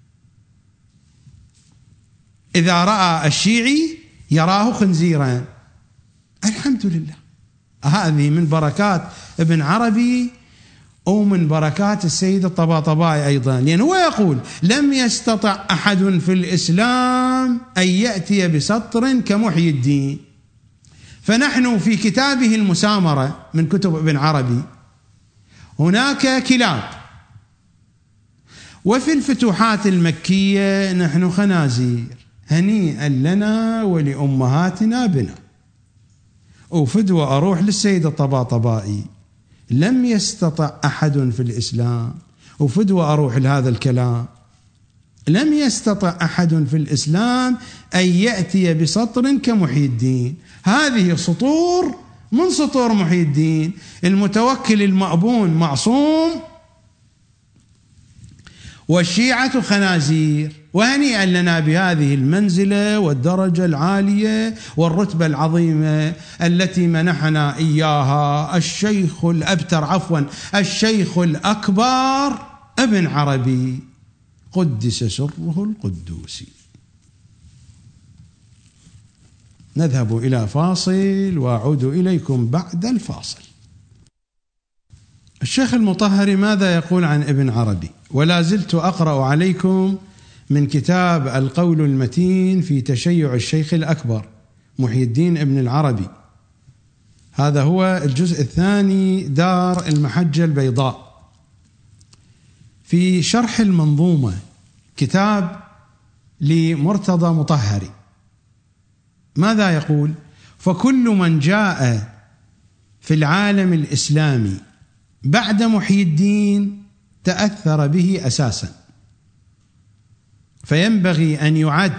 إذا رأى الشيعي يراه خنزيرا. الحمد لله، هذه من بركات ابن عربي أو من بركات السيد الطباطبائي أيضا، لأنه هو يقول: لم يستطع أحد في الإسلام أن يأتي بسطر كمحيي الدين. فنحن في كتابه المسامرة من كتب ابن عربي هناك كلاب، وفي الفتوحات المكية نحن خنازير، هنيئا لنا ولأمهاتنا بنا. وفدوة أروح للسيد الطباطبائي: لم يستطع أحد في الإسلام، وفدوة أروح لهذا الكلام: لم يستطع أحد في الإسلام أن يأتي بسطر كمحيي الدين. هذه سطور من سطور محيي الدين. المتوكل المأبون معصوم، والشيعة خنازير. وهنيئا لنا بهذه المنزلة والدرجة العالية والرتبة العظيمة التي منحنا إياها الشيخ الأبتر عفوا الشيخ الأكبر ابن عربي قدس سره القدوسي. نذهب إلى فاصل وأعود إليكم بعد الفاصل. الشيخ المطهري ماذا يقول عن ابن عربي؟ ولا زلت أقرأ عليكم من كتاب القول المتين في تشيع الشيخ الأكبر محي الدين ابن العربي. هذا هو الجزء الثاني، دار المحجة البيضاء، في شرح المنظومة، كتاب لمرتضى مطهري. ماذا يقول؟ فكل من جاء في العالم الإسلامي بعد محي الدين تأثر به أساسا، فينبغي أن يعد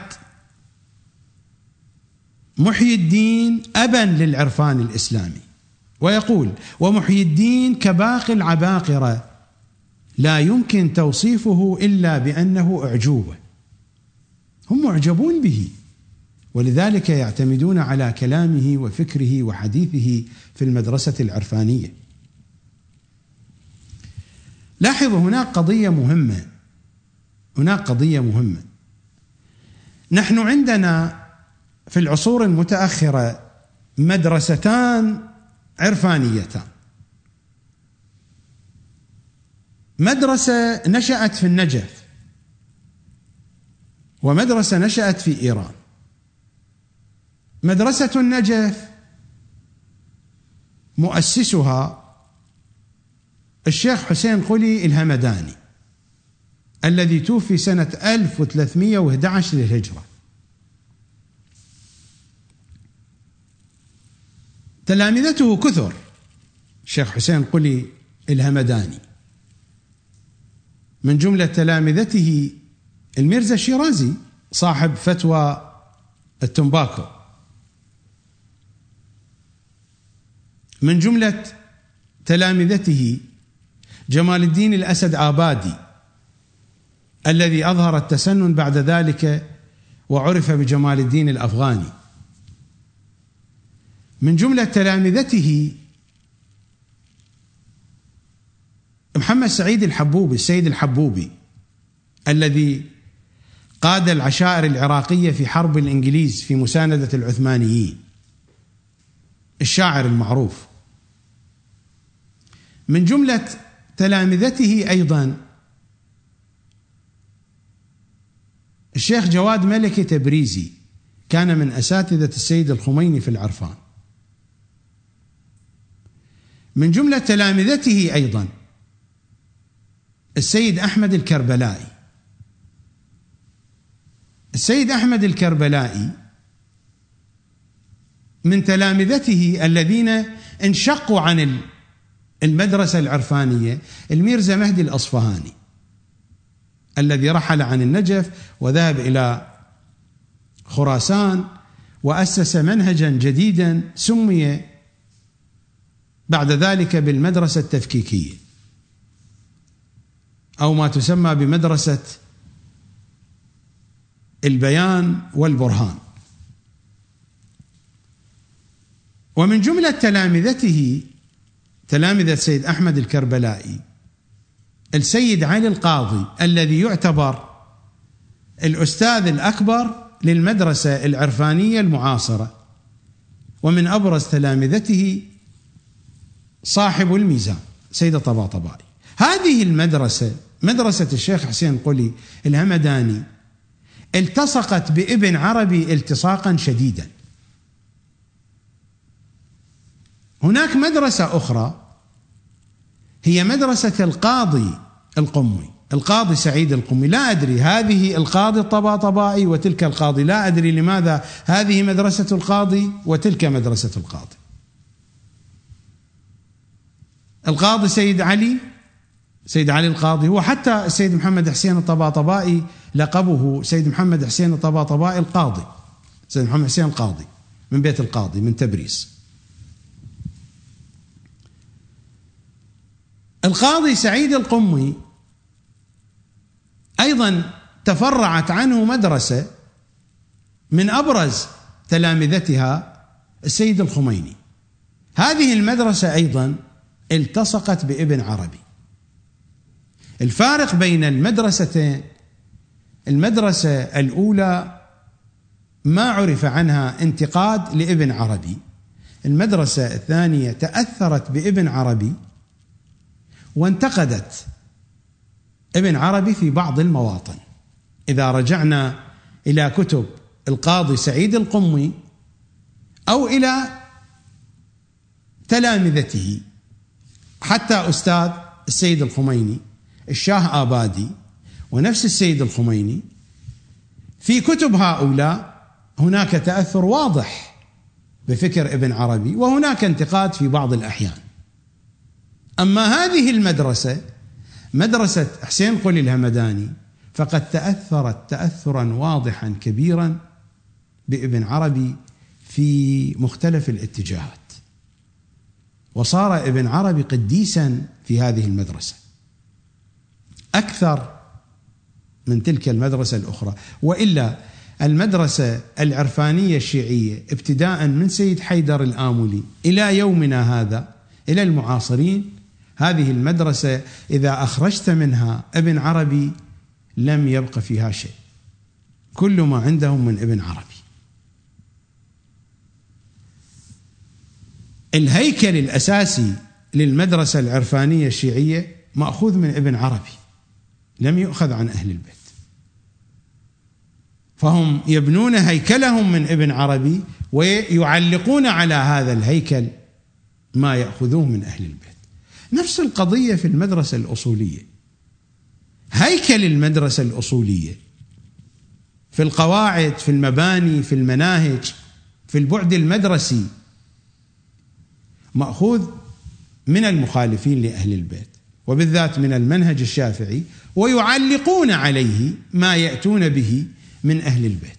محي الدين أبا للعرفان الإسلامي. ويقول: ومحي الدين كباقي العباقرة لا يمكن توصيفه إلا بأنه أعجوبة. هم معجبون به، ولذلك يعتمدون على كلامه وفكره وحديثه في المدرسة العرفانية. لاحظوا هناك قضية مهمة، هناك قضية مهمة. نحن عندنا في العصور المتأخرة مدرستان عرفانيتان: مدرسة نشأت في النجف، ومدرسة نشأت في إيران. مدرسة النجف مؤسسها الشيخ حسين قلي الهمداني الذي توفي سنة ألف وثلاثمئة وأحد عشر للهجرة. تلامذته كثر: الشيخ حسين قلي الهمداني، من جملة تلامذته الميرزا الشيرازي صاحب فتوى التمباكو. من جملة تلامذته جمال الدين الأسد آبادي الذي أظهر التسنن بعد ذلك وعرف بجمال الدين الأفغاني. من جملة تلامذته محمد سعيد الحبوبي، السيد الحبوبي الذي قاد العشائر العراقية في حرب الإنجليز في مساندة العثمانيين، الشاعر المعروف. من جملة تلامذته أيضا الشيخ جواد ملكي تبريزي، كان من أساتذة السيد الخميني في العرفان. من جملة تلامذته أيضا السيد أحمد الكربلائي. السيد أحمد الكربلائي من تلامذته الذين انشقوا عن المدرسة العرفانية الميرزا مهدي الأصفهاني الذي رحل عن النجف وذهب إلى خراسان وأسس منهجا جديدا سمي بعد ذلك بالمدرسة التفكيكية أو ما تسمى بمدرسة البيان والبرهان. ومن جملة تلامذته تلامذة السيد أحمد الكربلائي السيد علي القاضي الذي يعتبر الأستاذ الأكبر للمدرسة العرفانية المعاصرة. ومن أبرز تلامذته صاحب الميزان سيد الطباطبائي. هذه المدرسة مدرسة الشيخ حسين قلي الهمداني التصقت بابن عربي التصاقا شديدا. هناك مدرسة أخرى هي مدرسة القاضي القمي، القاضي سعيد القمي. لا أدري هذه القاضي الطباطبائي وتلك القاضي، لا أدري لماذا هذه مدرسة القاضي وتلك مدرسة القاضي. القاضي سيد علي سيد علي القاضي، هو حتى السيد محمد حسين الطباطبائي لقبه سيد محمد حسين الطباطبائي القاضي، سيد محمد حسين القاضي من بيت القاضي من تبريز. القاضي سعيد القمي أيضا تفرعت عنه مدرسة من أبرز تلامذتها السيد الخميني. هذه المدرسة أيضا التصقت بابن عربي. الفارق بين المدرستين، المدرسة الأولى ما عرف عنها انتقاد لابن عربي، المدرسة الثانية تأثرت بابن عربي وانتقدت ابن عربي في بعض المواطن. إذا رجعنا إلى كتب القاضي سعيد القمي أو إلى تلامذته حتى أستاذ السيد الخميني الشاه آبادي ونفس السيد الخميني، في كتب هؤلاء هناك تأثر واضح بفكر ابن عربي وهناك انتقاد في بعض الأحيان. أما هذه المدرسة مدرسة حسين قلي الهمداني فقد تأثرت تأثرا واضحا كبيرا بابن عربي في مختلف الاتجاهات، وصار ابن عربي قديسا في هذه المدرسة أكثر من تلك المدرسة الأخرى. وإلا المدرسة العرفانية الشيعية ابتداء من سيد حيدر الآملي إلى يومنا هذا إلى المعاصرين، هذه المدرسة إذا أخرجت منها ابن عربي لم يبق فيها شيء، كل ما عندهم من ابن عربي. الهيكل الأساسي للمدرسة العرفانية الشيعية مأخوذ من ابن عربي، لم يؤخذ عن أهل البيت، فهم يبنون هيكلهم من ابن عربي ويعلقون على هذا الهيكل ما يأخذوه من أهل البيت. نفس القضية في المدرسة الأصولية. هيكل المدرسة الأصولية في القواعد، في المباني، في المناهج، في البعد المدرسي مأخوذ من المخالفين لأهل البيت، وبالذات من المنهج الشافعي، ويعلقون عليه ما يأتون به من أهل البيت.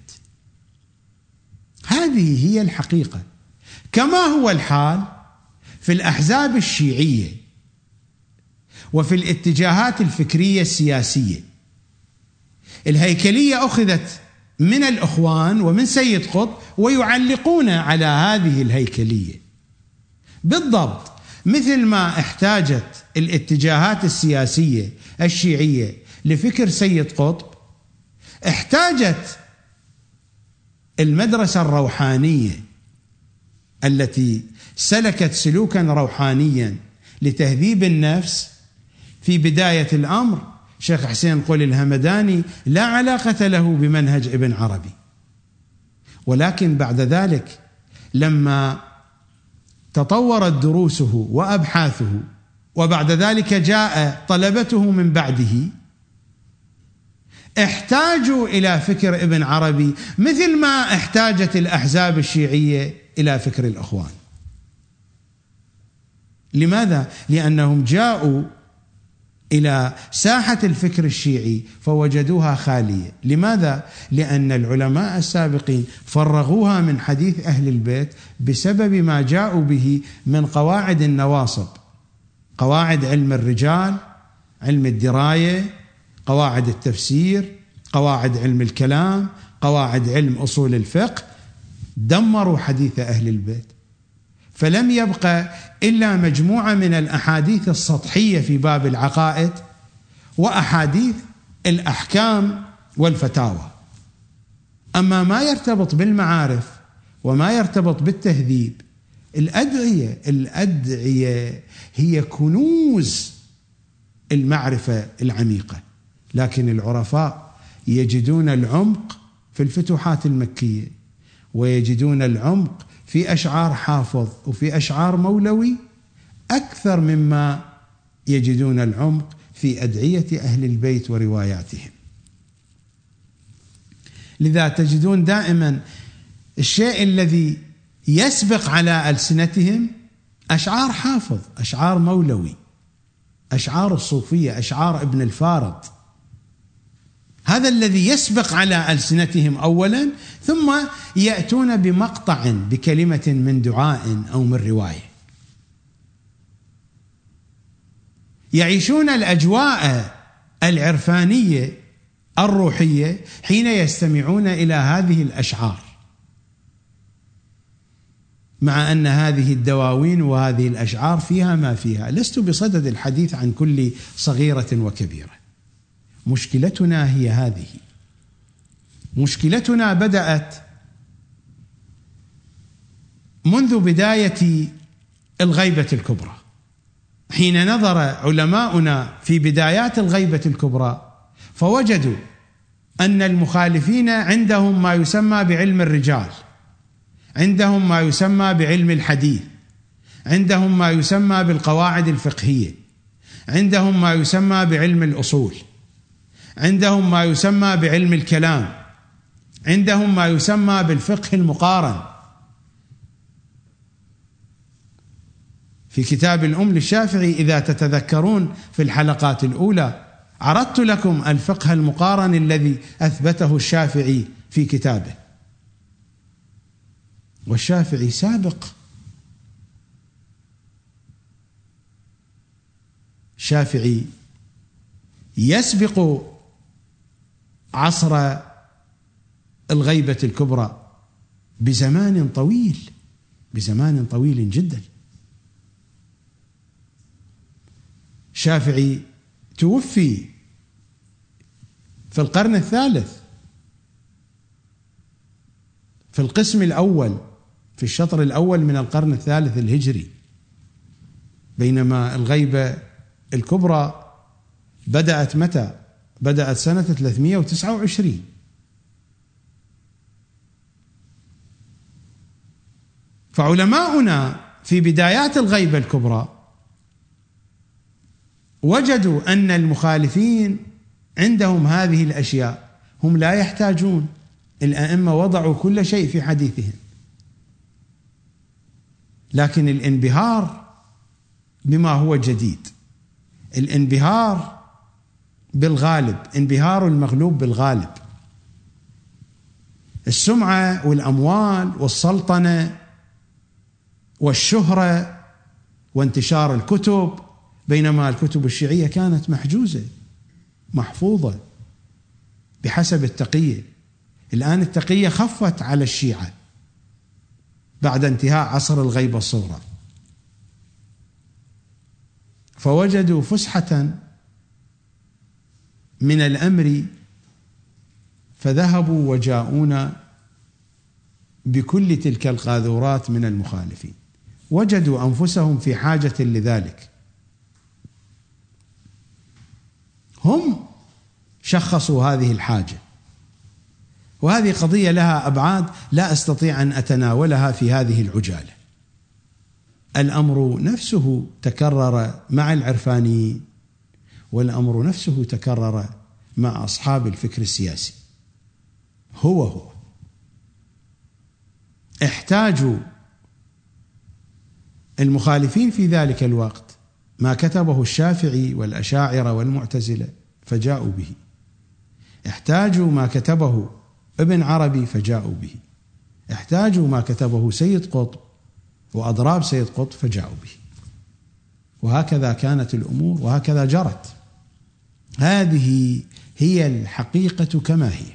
هذه هي الحقيقة، كما هو الحال في الأحزاب الشيعية وفي الاتجاهات الفكرية السياسية. الهيكلية أخذت من الإخوان ومن سيد قطب ويعلقون على هذه الهيكلية بالضبط مثل ما احتاجت الاتجاهات السياسية الشيعية لفكر سيد قطب، احتاجت المدرسة الروحانية التي سلكت سلوكا روحانيا لتهذيب النفس في بداية الأمر شيخ حسين قولي الهمداني لا علاقة له بمنهج ابن عربي، ولكن بعد ذلك لما تطورت دروسه وأبحاثه وبعد ذلك جاء طلبته من بعده احتاجوا إلى فكر ابن عربي مثل ما احتاجت الأحزاب الشيعية إلى فكر الإخوان. لماذا؟ لأنهم جاءوا إلى ساحة الفكر الشيعي فوجدوها خالية. لماذا؟ لأن العلماء السابقين فرغوها من حديث أهل البيت بسبب ما جاءوا به من قواعد النواصب، قواعد علم الرجال، علم الدراية، قواعد التفسير، قواعد علم الكلام، قواعد علم أصول الفقه. دمروا حديث أهل البيت، فلم يبقى إلا مجموعة من الأحاديث السطحية في باب العقائد وأحاديث الأحكام والفتاوى. أما ما يرتبط بالمعارف وما يرتبط بالتهذيب، الأدعية الأدعية هي كنوز المعرفة العميقة، لكن العرفاء يجدون العمق في الفتوحات المكية، ويجدون العمق في أشعار حافظ وفي أشعار مولوي أكثر مما يجدون العمق في أدعية أهل البيت ورواياتهم. لذا تجدون دائما الشيء الذي يسبق على ألسنتهم أشعار حافظ، أشعار مولوي، أشعار الصوفية، أشعار ابن الفارض. هذا الذي يسبق على ألسنتهم أولا، ثم يأتون بمقطع بكلمة من دعاء أو من رواية. يعيشون الأجواء العرفانية الروحية حين يستمعون إلى هذه الأشعار، مع أن هذه الدواوين وهذه الأشعار فيها ما فيها. لست بصدد الحديث عن كل صغيرة وكبيرة. مشكلتنا هي هذه. مشكلتنا بدأت منذ بداية الغيبة الكبرى، حين نظر علماؤنا في بدايات الغيبة الكبرى فوجدوا أن المخالفين عندهم ما يسمى بعلم الرجال، عندهم ما يسمى بعلم الحديث، عندهم ما يسمى بالقواعد الفقهية، عندهم ما يسمى بعلم الأصول، عندهم ما يسمى بعلم الكلام، عندهم ما يسمى بالفقه المقارن. في كتاب الأم للشافعي إذا تتذكرون في الحلقات الأولى عرضت لكم الفقه المقارن الذي أثبته الشافعي في كتابه، والشافعي سابق. الشافعي يسبق عصر الغيبة الكبرى بزمان طويل، بزمان طويل جدا. الشافعي توفي في القرن الثالث في القسم الأول، في الشطر الأول من القرن الثالث الهجري، بينما الغيبة الكبرى بدأت متى؟ بدأت سنة ثلاثمائة وتسعة وعشرين. فعلماؤنا في بدايات الغيبة الكبرى وجدوا أن المخالفين عندهم هذه الأشياء، هم لا يحتاجون. الأئمة وضعوا كل شيء في حديثهم، لكن الانبهار بما هو جديد، الانبهار بالغالب، انبهار المغلوب بالغالب، السمعة والأموال والسلطنة والشهرة وانتشار الكتب، بينما الكتب الشيعية كانت محجوزة محفوظة بحسب التقية. الآن التقية خفت على الشيعة بعد انتهاء عصر الغيبة الصغرى، فوجدوا فسحة من الأمر فذهبوا وجاءونا بكل تلك القاذورات من المخالفين، وجدوا أنفسهم في حاجة لذلك، هم شخصوا هذه الحاجة، وهذه قضية لها أبعاد لا أستطيع أن أتناولها في هذه العجالة. الأمر نفسه تكرر مع العرفانيين، والأمر نفسه تكرر مع أصحاب الفكر السياسي، هو هو احتاجوا المخالفين في ذلك الوقت ما كتبه الشافعي والأشاعرة والمعتزلة فجاءوا به، احتاجوا ما كتبه ابن عربي فجاءوا به، احتاجوا ما كتبه سيد قطب وأضراب سيد قطب فجاءوا به، وهكذا كانت الأمور وهكذا جرت. هذه هي الحقيقة كما هي.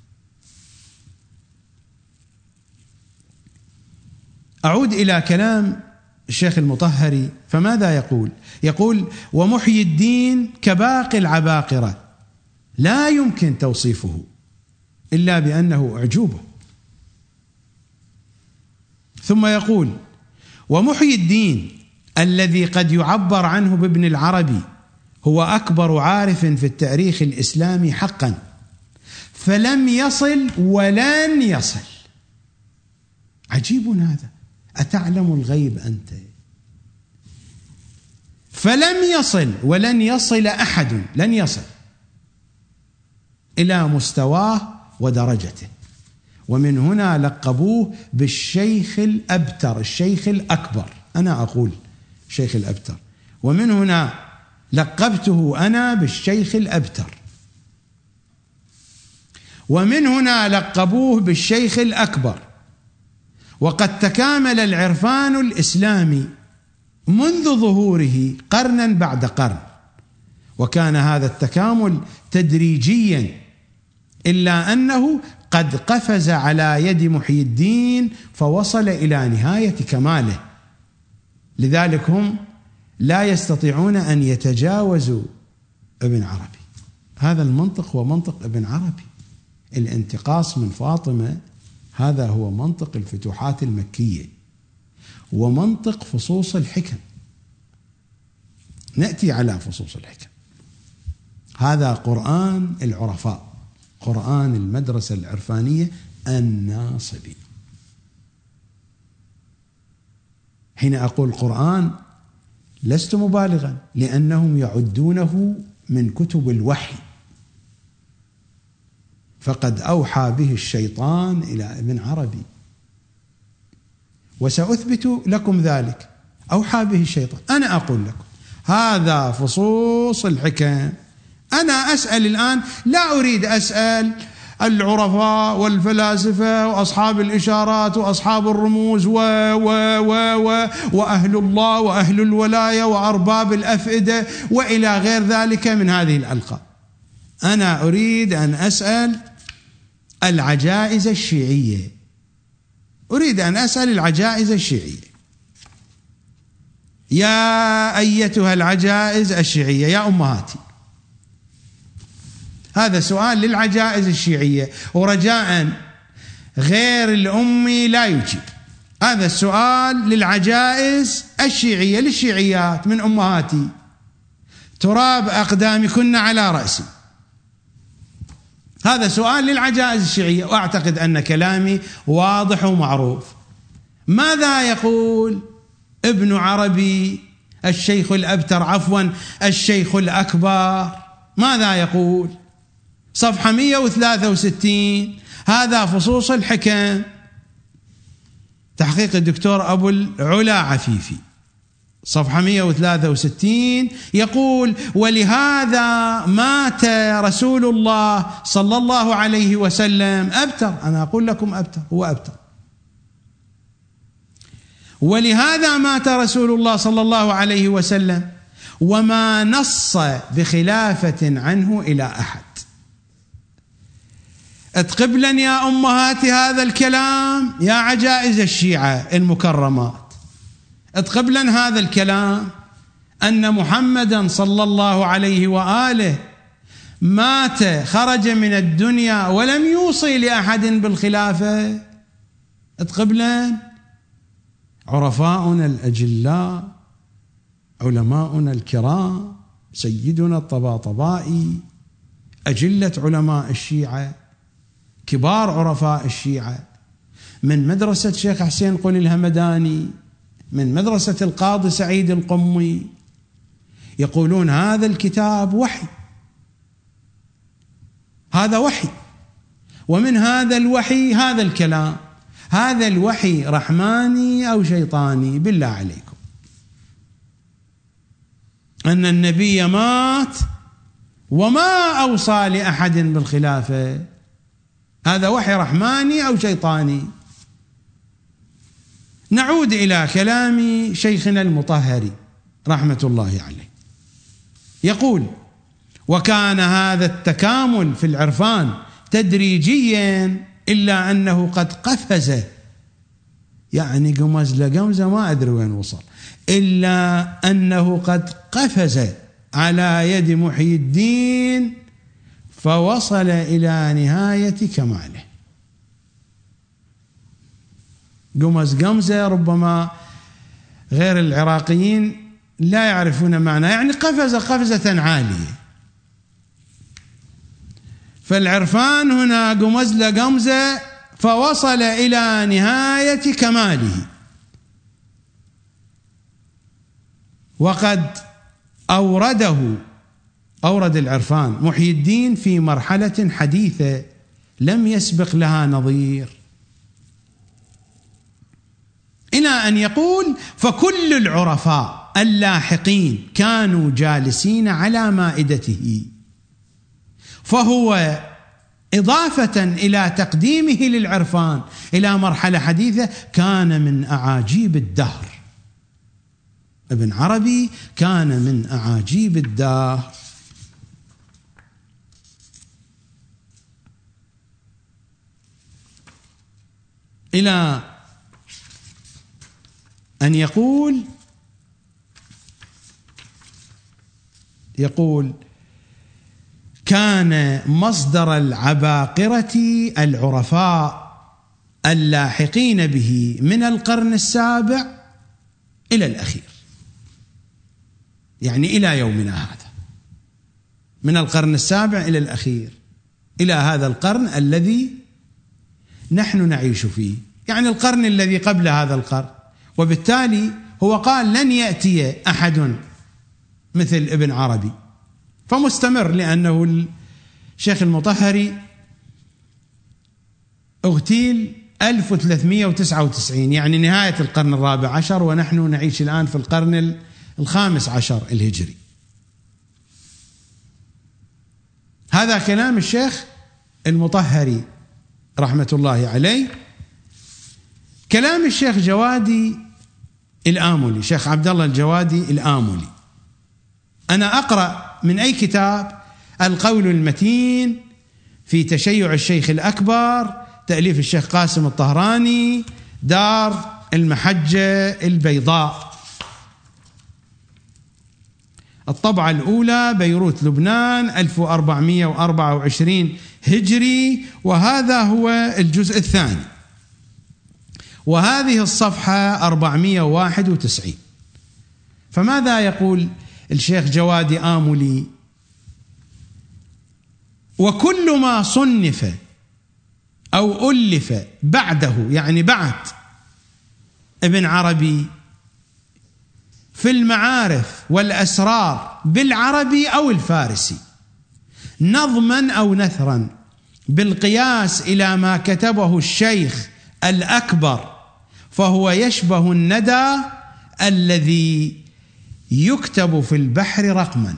أعود إلى كلام الشيخ المطهري، فماذا يقول؟ يقول: ومحيي الدين كباقي العباقرة لا يمكن توصيفه إلا بأنه أعجوبة. ثم يقول: ومحيي الدين الذي قد يعبر عنه بابن العربي هو أكبر عارف في التاريخ الإسلامي حقا، فلم يصل ولن يصل. عجيب هذا، أتعلم الغيب أنت؟ فلم يصل ولن يصل أحد، لن يصل إلى مستواه ودرجته. ومن هنا لقبوه بالشيخ الأبتر، الشيخ الأكبر، أنا أقول شيخ الأبتر، ومن هنا لقبته أنا بالشيخ الأبتر، ومن هنا لقبوه بالشيخ الأكبر. وقد تكامل العرفان الإسلامي منذ ظهوره قرنا بعد قرن، وكان هذا التكامل تدريجيا، إلا أنه قد قفز على يد محيي الدين فوصل إلى نهاية كماله. لذلك هم لا يستطيعون أن يتجاوزوا ابن عربي. هذا المنطق هو منطق ابن عربي، الانتقاص من فاطمة هذا هو منطق الفتوحات المكية ومنطق فصوص الحكم. نأتي على فصوص الحكم، هذا قرآن العرفاء، قرآن المدرسة العرفانية الناصبي. حين أقول قرآن لست مبالغا، لأنهم يعدونه من كتب الوحي، فقد أوحى به الشيطان إلى ابن عربي، وسأثبت لكم ذلك. أوحى به الشيطان، أنا أقول لكم هذا فصوص الحكم. أنا أسأل الآن، لا أريد أسأل العرفاء والفلاسفة وأصحاب الإشارات وأصحاب الرموز و و و و وأهل الله وأهل الولاية وأرباب الأفئدة وإلى غير ذلك من هذه الألقاب. أنا أريد أن أسأل العجائز الشيعية، أريد أن أسأل العجائز الشيعية. يا أيتها العجائز الشيعية يا أمهاتي، هذا سؤال للعجائز الشيعية، ورجاء غير الأمي لا يجيب. هذا السؤال للعجائز الشيعية، للشيعيات من أمهاتي، تراب أقدامكن على رأسي. هذا سؤال للعجائز الشيعية، وأعتقد أن كلامي واضح ومعروف. ماذا يقول ابن عربي الشيخ الأبتر، عفوا الشيخ الأكبر؟ ماذا يقول؟ صفحة مئة وثلاثة وستين، هذا فصوص الحكم، تحقيق الدكتور أبو العلا عفيفي، صفحة مئة وثلاثة وستين يقول: ولهذا مات رسول الله صلى الله عليه وسلم أبتر. أنا أقول لكم أبتر، هو أبتر. ولهذا مات رسول الله صلى الله عليه وسلم وما نص بخلافة عنه إلى أحد. اتقبلا يا أمهات هذا الكلام يا عجائز الشيعة المكرمات، اتقبلا هذا الكلام أن محمدا صلى الله عليه وآله مات خرج من الدنيا ولم يوصي لأحد بالخلافة. اتقبلا عرفاؤنا الأجلاء، علماؤنا الكرام، سيدنا الطباطبائي، أجلة علماء الشيعة، كبار عرفاء الشيعة، من مدرسة شيخ حسين قولي الهمداني، من مدرسة القاضي سعيد القمي، يقولون هذا الكتاب وحي، هذا وحي، ومن هذا الوحي هذا الكلام. هذا الوحي رحماني أو شيطاني؟ بالله عليكم، أن النبي مات وما أوصى لأحد بالخلافة، هذا وحي رحماني أو شيطاني؟ نعود إلى كلام شيخنا المطهري رحمة الله عليه، يقول: وكان هذا التكامل في العرفان تدريجيا إلا أنه قد قفز، يعني قمز لقمزة ما أدري وين وصل، إلا أنه قد قفز على يد محي الدين فوصل إلى نهاية كماله. قمز قمزة ربما غير العراقيين لا يعرفون معناه، يعني قفز قفزة عالية. فالعرفان هنا قمز لقمزة فوصل إلى نهاية كماله. وقد أورده أورد العرفان محي الدين في مرحلة حديثة لم يسبق لها نظير، إلى أن يقول: فكل العرفاء اللاحقين كانوا جالسين على مائدته، فهو إضافة إلى تقديمه للعرفان إلى مرحلة حديثة كان من أعاجيب الدهر. ابن عربي كان من أعاجيب الدهر. إلى أن يقول يقول كان مصدر العباقرة العرفاء اللاحقين به من القرن السابع إلى الأخير، يعني إلى يومنا هذا، من القرن السابع إلى الأخير، إلى هذا القرن الذي نحن نعيش فيه، يعني القرن الذي قبل هذا القرن. وبالتالي هو قال لن يأتي أحد مثل ابن عربي، فمستمر، لأنه الشيخ المطهري اغتيل ألف وثلاثمئة وتسعة وتسعين، يعني نهاية القرن الرابع عشر، ونحن نعيش الآن في القرن الخامس عشر الهجري. هذا كلام الشيخ المطهري رحمة الله عليه. كلام الشيخ جوادي الآملي، شيخ عبد الله الجوادي الآملي، أنا أقرأ من أي كتاب؟ القول المتين في تشيع الشيخ الأكبر، تأليف الشيخ قاسم الطهراني، دار المحجة البيضاء، الطبعة الأولى، بيروت لبنان، ألف وأربعمئة وأربعة وعشرين هجري، وهذا هو الجزء الثاني، وهذه الصفحة أربعمئة وواحد وتسعين. فماذا يقول الشيخ جوادي آملي؟ وكل ما صنف أو ألف بعده، يعني بعد ابن عربي، في المعارف والأسرار بالعربي أو الفارسي، نظما أو نثرا، بالقياس إلى ما كتبه الشيخ الأكبر، فهو يشبه الندى الذي يكتب في البحر رقما.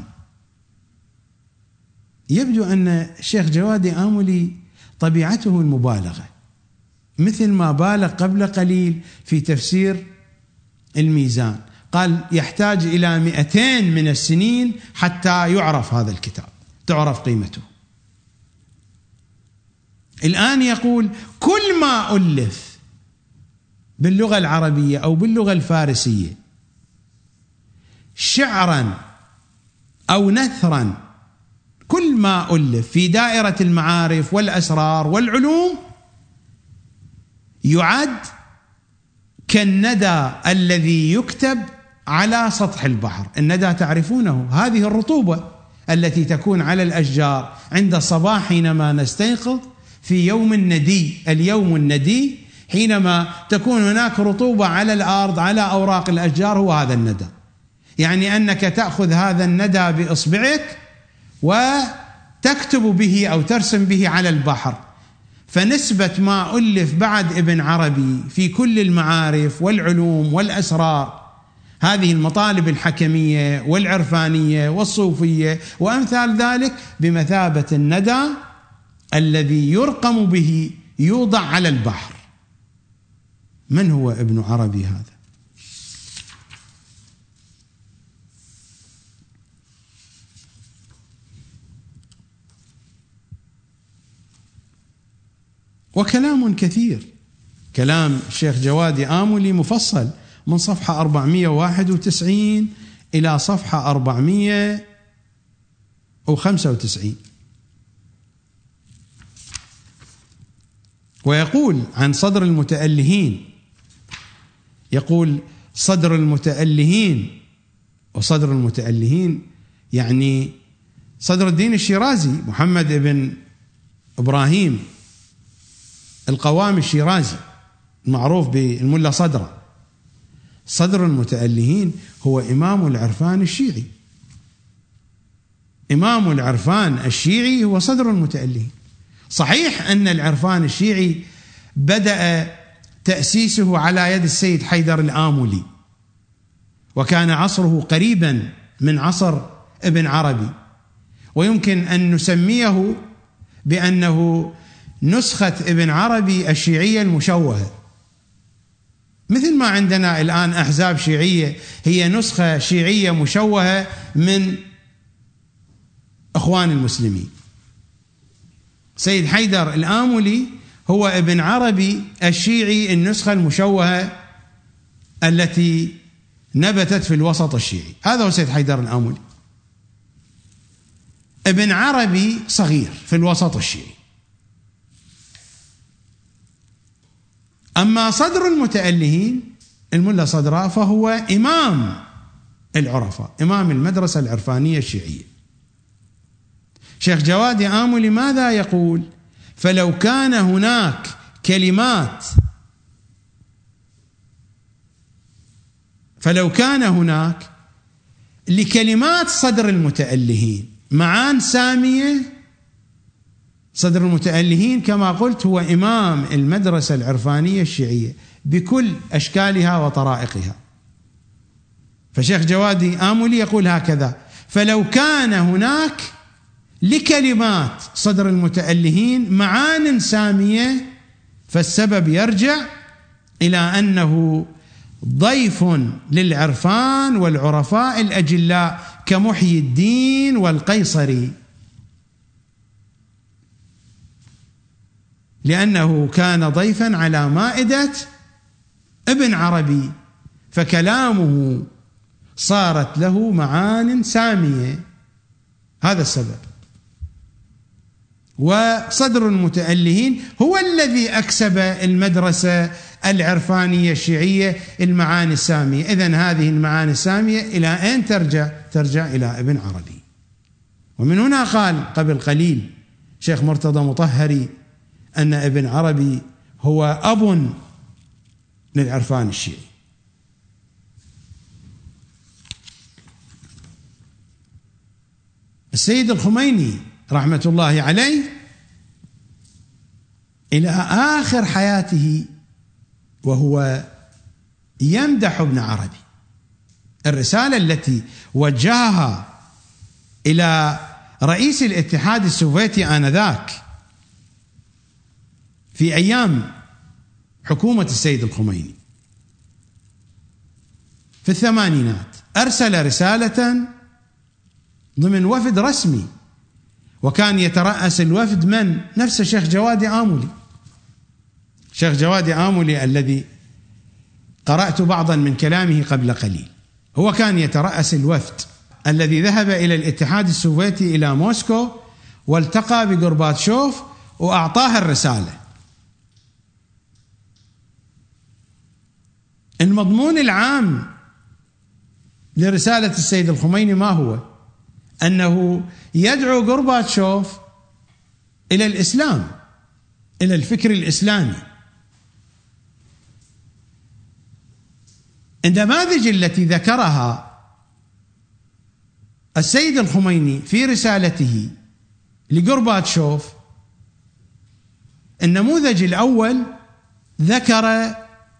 يبدو أن الشيخ جوادي آملي طبيعته المبالغة، مثل ما بالغ قبل قليل في تفسير الميزان، قال يحتاج إلى مئتين من السنين حتى يعرف هذا الكتاب، تعرف قيمته. الآن يقول كل ما ألف باللغة العربية أو باللغة الفارسية شعرا أو نثرا، كل ما ألف في دائرة المعارف والأسرار والعلوم يعد كالندى الذي يكتب على سطح البحر. الندى تعرفونه، هذه الرطوبة التي تكون على الأشجار عند الصباح حينما نستيقظ في يوم الندي. اليوم الندي حينما تكون هناك رطوبة على الأرض على أوراق الأشجار، هو هذا الندى. يعني أنك تأخذ هذا الندى بإصبعك وتكتب به أو ترسم به على البحر. فنسبة ما ألف بعد ابن عربي في كل المعارف والعلوم والأسرار، هذه المطالب الحكمية والعرفانية والصوفية وأمثال ذلك، بمثابة الندى الذي يرقم به يوضع على البحر. من هو ابن عربي هذا؟ وكلام كثير، كلام الشيخ جوادي آملي مفصل من صفحة أربعمئة وواحد وتسعين إلى صفحة أربعمئة وخمسة وتسعين. ويقول عن صدر المتألهين، يقول صدر المتألهين، وصدر المتألهين يعني صدر الدين الشيرازي محمد بن إبراهيم القوام الشيرازي المعروف بالملا صدرة. صدر المتألهين هو إمام العرفان الشيعي، إمام العرفان الشيعي هو صدر المتألهين. صحيح أن العرفان الشيعي بدأ تأسيسه على يد السيد حيدر الآملي، وكان عصره قريبا من عصر ابن عربي، ويمكن أن نسميه بأنه نسخة ابن عربي الشيعية المشوهة، مثل ما عندنا الآن أحزاب شيعية هي نسخة شيعية مشوهة من إخوان المسلمين. سيد حيدر الآملي هو ابن عربي الشيعي النسخة المشوهة التي نبتت في الوسط الشيعي، هذا هو سيد حيدر الآملي. ابن عربي صغير في الوسط الشيعي. أما صدر المتألهين الملا صدراء فهو إمام العرفاء، إمام المدرسة العرفانية الشيعية. شيخ جوادي آملي ماذا يقول؟ فلو كان هناك كلمات فلو كان هناك لكلمات صدر المتألهين معان سامية. صدر المتألهين كما قلت هو إمام المدرسة العرفانية الشيعية بكل أشكالها وطرائقها. فشيخ جوادي آملي يقول هكذا: فلو كان هناك لكلمات صدر المتألهين معان سامية فالسبب يرجع إلى أنه ضيف للعرفان والعرفاء الأجلاء كمحيي الدين والقيصري، لأنه كان ضيفا على مائدة ابن عربي، فكلامه صارت له معان سامية، هذا السبب. وصدر المتألهين هو الذي أكسب المدرسة العرفانية الشيعية المعاني السامية. إذن هذه المعاني السامية إلى أين ترجع؟ ترجع إلى ابن عربي. ومن هنا قال قبل قليل شيخ مرتضى مطهري أن ابن عربي هو أب للعرفان الشيعي. السيد الخميني رحمة الله عليه إلى آخر حياته وهو يمدح ابن عربي الرسالة التي وجهها إلى رئيس الاتحاد السوفيتي آنذاك في أيام حكومة السيد الخميني في الثمانينات، أرسل رسالة ضمن وفد رسمي، وكان يترأس الوفد من؟ نفس الشيخ جوادي آمولي. الشيخ جوادي آمولي الذي قرأت بعضا من كلامه قبل قليل، هو كان يترأس الوفد الذي ذهب إلى الاتحاد السوفيتي إلى موسكو والتقى بغورباتشوف وأعطاه الرسالة. المضمون العام لرسالة السيد الخميني ما هو؟ أنه يدعو غورباتشوف إلى الإسلام، إلى الفكر الإسلامي. النماذج التي ذكرها السيد الخميني في رسالته لغورباتشوف، النموذج الأول ذكر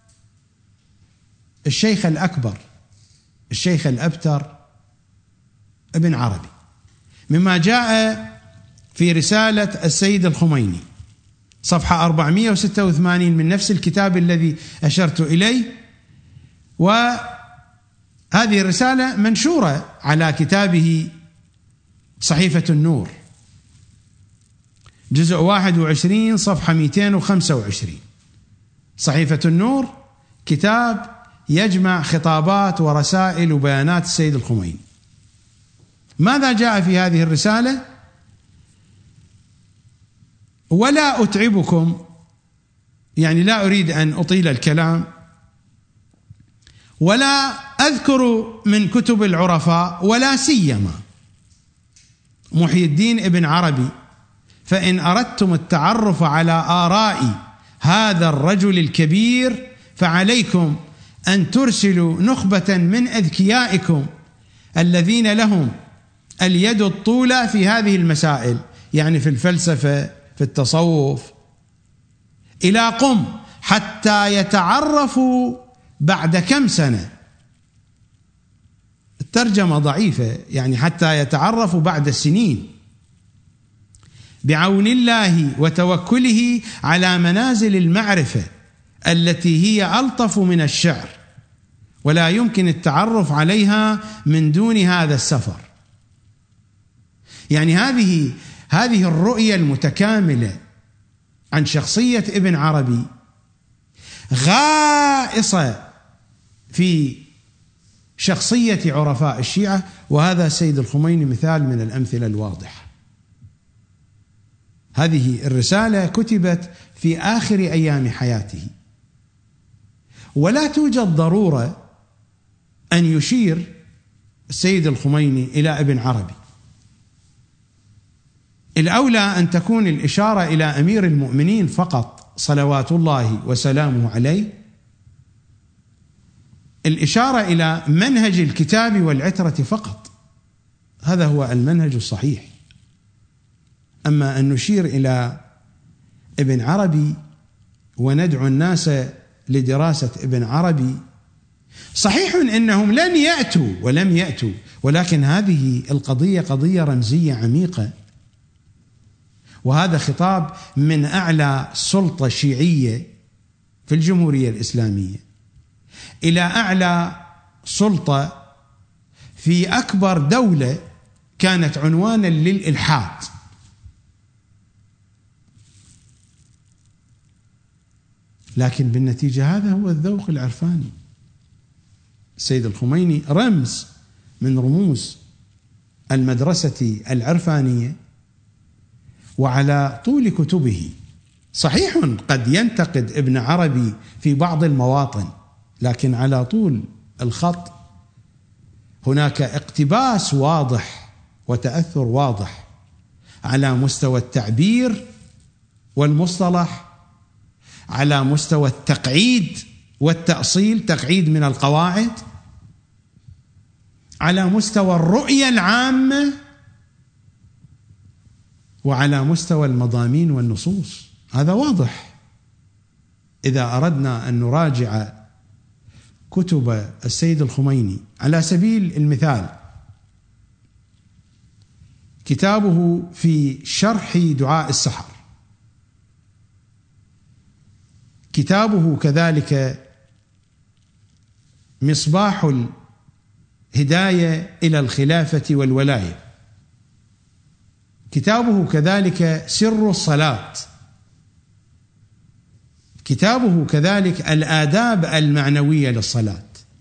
الشيخ الأكبر الشيخ الأبتر ابن عربي، مما جاء في رسالة السيد الخميني صفحة أربعمائة وستة وثمانين من نفس الكتاب الذي أشرت إليه. وهذه الرسالة منشورة على كتابه صحيفة النور، جزء واحد وعشرين صفحة مئتين وخمسة وعشرين. صحيفة النور كتاب يجمع خطابات ورسائل وبيانات السيد الخميني. ماذا جاء في هذه الرسالة؟ ولا أتعبكم، يعني لا أريد أن أطيل الكلام، ولا أذكر من كتب العرفاء ولا سيما محي الدين ابن عربي، فإن أردتم التعرف على آراء هذا الرجل الكبير فعليكم أن ترسلوا نخبة من أذكيائكم الذين لهم اليد الطولى في هذه المسائل، يعني في الفلسفة، في التصوف، إلى قم حتى يتعرفوا بعد كم سنة. الترجمة ضعيفة، يعني حتى يتعرفوا بعد سنين بعون الله وتوكله على منازل المعرفة التي هي ألطف من الشعر، ولا يمكن التعرف عليها من دون هذا السفر. يعني هذه هذه الرؤية المتكاملة عن شخصية ابن عربي غائصة في شخصية عرفاء الشيعة، وهذا السيد الخميني مثال من الأمثلة الواضحة. هذه الرسالة كتبت في آخر أيام حياته، ولا توجد ضرورة أن يشير السيد الخميني إلى ابن عربي. الأولى أن تكون الإشارة إلى أمير المؤمنين فقط صلوات الله وسلامه عليه، الإشارة إلى منهج الكتاب والعترة فقط، هذا هو المنهج الصحيح. أما أن نشير إلى ابن عربي وندعو الناس لدراسة ابن عربي، صحيح إنهم لن يأتوا ولم يأتوا، ولكن هذه القضية قضية رمزية عميقة، وهذا خطاب من أعلى سلطة شيعية في الجمهورية الإسلامية إلى أعلى سلطة في أكبر دولة كانت عنوانا للإلحاد. لكن بالنتيجة هذا هو الذوق العرفاني. السيد الخميني رمز من رموز المدرسة العرفانية، وعلى طول كتبه صحيح قد ينتقد ابن عربي في بعض المواطن، لكن على طول الخط هناك اقتباس واضح وتأثر واضح على مستوى التعبير والمصطلح، على مستوى التقعيد والتأصيل، تقعيد من القواعد، على مستوى الرؤية العامة، وعلى مستوى المضامين والنصوص. هذا واضح إذا أردنا أن نراجع كتب السيد الخميني، على سبيل المثال كتابه في شرح دعاء السحر، كتابه كذلك مصباح الهداية إلى الخلافة والولاية، كتابه كذلك سر الصلاة، كتابه كذلك الآداب المعنوية للصلاة،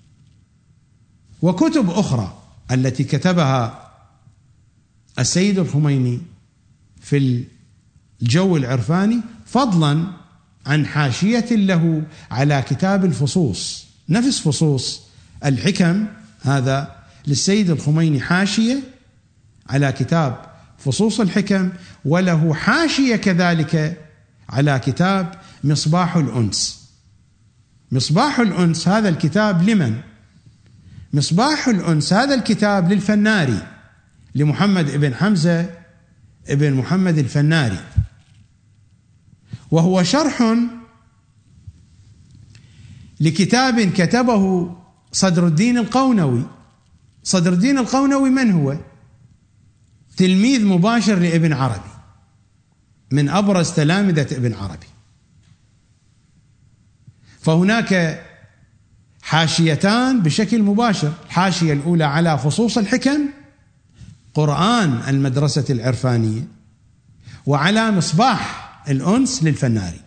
وكتب أخرى التي كتبها السيد الخميني في الجو العرفاني، فضلا عن حاشية له على كتاب الفصوص. نفس فصوص الحكم هذا للسيد الخميني حاشية على كتاب فصوص الحكم، وله حاشية كذلك على كتاب مصباح الأنس. مصباح الأنس هذا الكتاب لمن؟ مصباح الأنس هذا الكتاب للفناري، لمحمد ابن حمزة ابن محمد الفناري، وهو شرح لكتاب كتبه صدر الدين القونوي. صدر الدين القونوي من هو؟ تلميذ مباشر لابن عربي، من أبرز تلامذة ابن عربي. فهناك حاشيتان بشكل مباشر، الحاشية الأولى على فصوص الحكم قرآن المدرسة العرفانية، وعلى مصباح الأنس للفناري.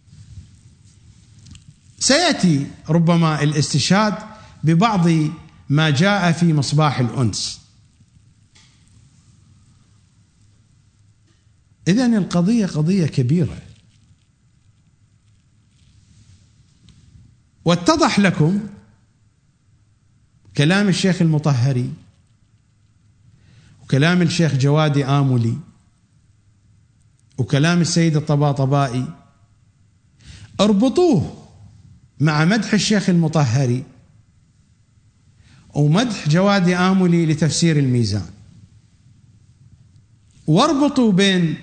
سيأتي ربما الاستشهاد ببعض ما جاء في مصباح الأنس. إذن القضية قضية كبيرة، واتضح لكم كلام الشيخ المطهري وكلام الشيخ جوادي آملي وكلام السيد الطباطبائي، اربطوه مع مدح الشيخ المطهري ومدح جوادي آملي لتفسير الميزان، واربطوا بين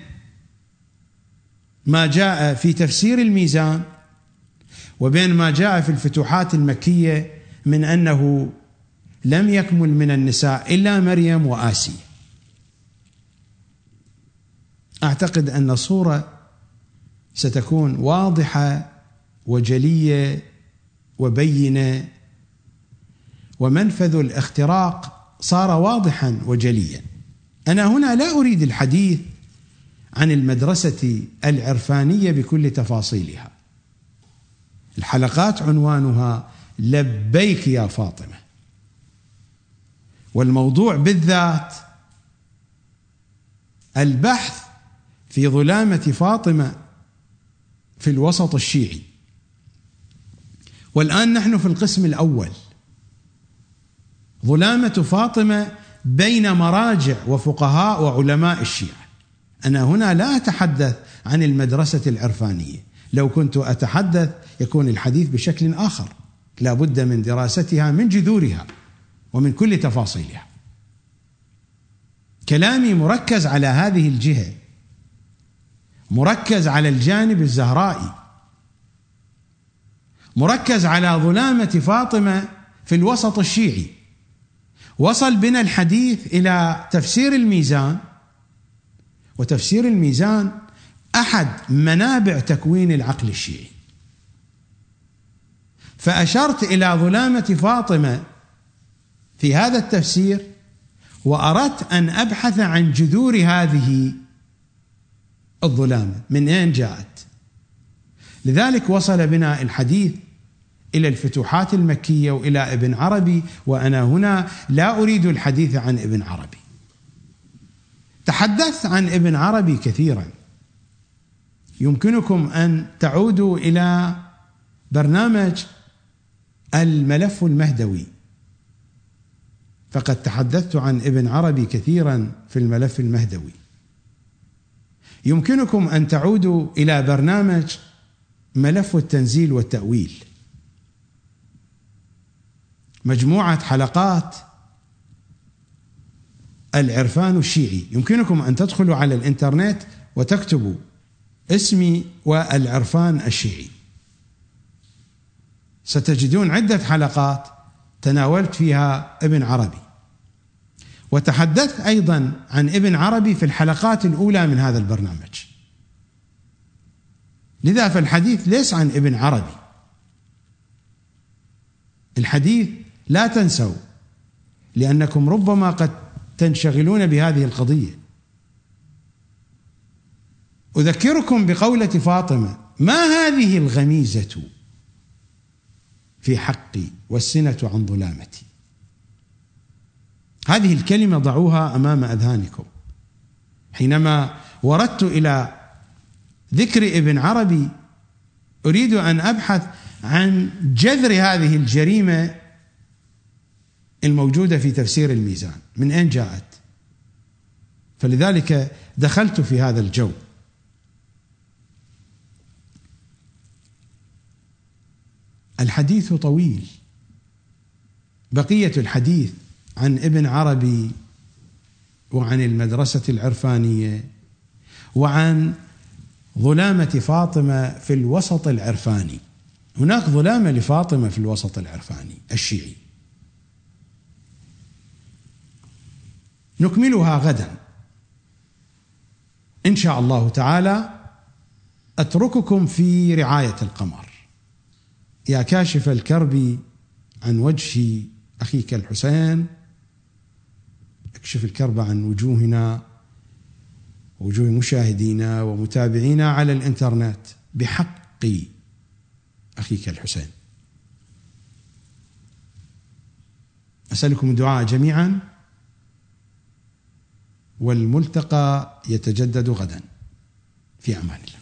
ما جاء في تفسير الميزان وبين ما جاء في الفتوحات المكية من أنه لم يكمل من النساء إلا مريم وآسيا. أعتقد أن الصورة ستكون واضحة وجلية وبينة، ومنفذ الاختراق صار واضحا وجليا. أنا هنا لا أريد الحديث عن المدرسة العرفانية بكل تفاصيلها، الحلقات عنوانها لبيك يا فاطمة، والموضوع بالذات البحث في ظلامة فاطمة في الوسط الشيعي. والآن نحن في القسم الأول، ظلامة فاطمة بين مراجع وفقهاء وعلماء الشيعة. أنا هنا لا أتحدث عن المدرسة العرفانية، لو كنت أتحدث يكون الحديث بشكل آخر، لا بد من دراستها من جذورها ومن كل تفاصيلها. كلامي مركز على هذه الجهة، مركز على الجانب الزهرائي، مركز على ظلامة فاطمة في الوسط الشيعي. وصل بنا الحديث إلى تفسير الميزان، وتفسير الميزان أحد منابع تكوين العقل الشيعي، فأشرت إلى ظلامة فاطمة في هذا التفسير، وأردت أن أبحث عن جذور هذه الظلامة من أين جاءت. لذلك وصل بنا الحديث إلى الفتوحات المكية وإلى ابن عربي، وأنا هنا لا أريد الحديث عن ابن عربي. تحدثت عن ابن عربي كثيرا، يمكنكم أن تعودوا إلى برنامج الملف المهدوي، فقد تحدثت عن ابن عربي كثيرا في الملف المهدوي. يمكنكم أن تعودوا إلى برنامج ملف التنزيل والتأويل، مجموعة حلقات العرفان الشيعي. يمكنكم أن تدخلوا على الإنترنت وتكتبوا اسمي والعرفان الشيعي. ستجدون عدة حلقات تناولت فيها ابن عربي، وتحدثت أيضا عن ابن عربي في الحلقات الأولى من هذا البرنامج. لذا فالحديث ليس عن ابن عربي، الحديث لا تنسوا، لأنكم ربما قد تنشغلون بهذه القضية. أذكركم بقولة فاطمة: ما هذه الغميزة في حقي والسنة عن ظلامتي. هذه الكلمة ضعوها أمام أذهانكم. حينما وردت إلى ذكر ابن عربي أريد أن أبحث عن جذر هذه الجريمة الموجودة في تفسير الميزان، من أين جاءت؟ فلذلك دخلت في هذا الجو. الحديث طويل، بقية الحديث عن ابن عربي وعن المدرسة العرفانية وعن ظلامة فاطمة في الوسط العرفاني. هناك ظلامة لفاطمة في الوسط العرفاني الشيعي، نكملها غدا إن شاء الله تعالى. أترككم في رعاية القمر. يا كاشف الكرب عن وجه أخيك الحسين، اكشف الكرب عن وجوهنا ووجوه مشاهدينا ومتابعينا على الإنترنت بحق أخيك الحسين. أسألكم الدعاء جميعا، والملتقى يتجدد غدا في أمان الله.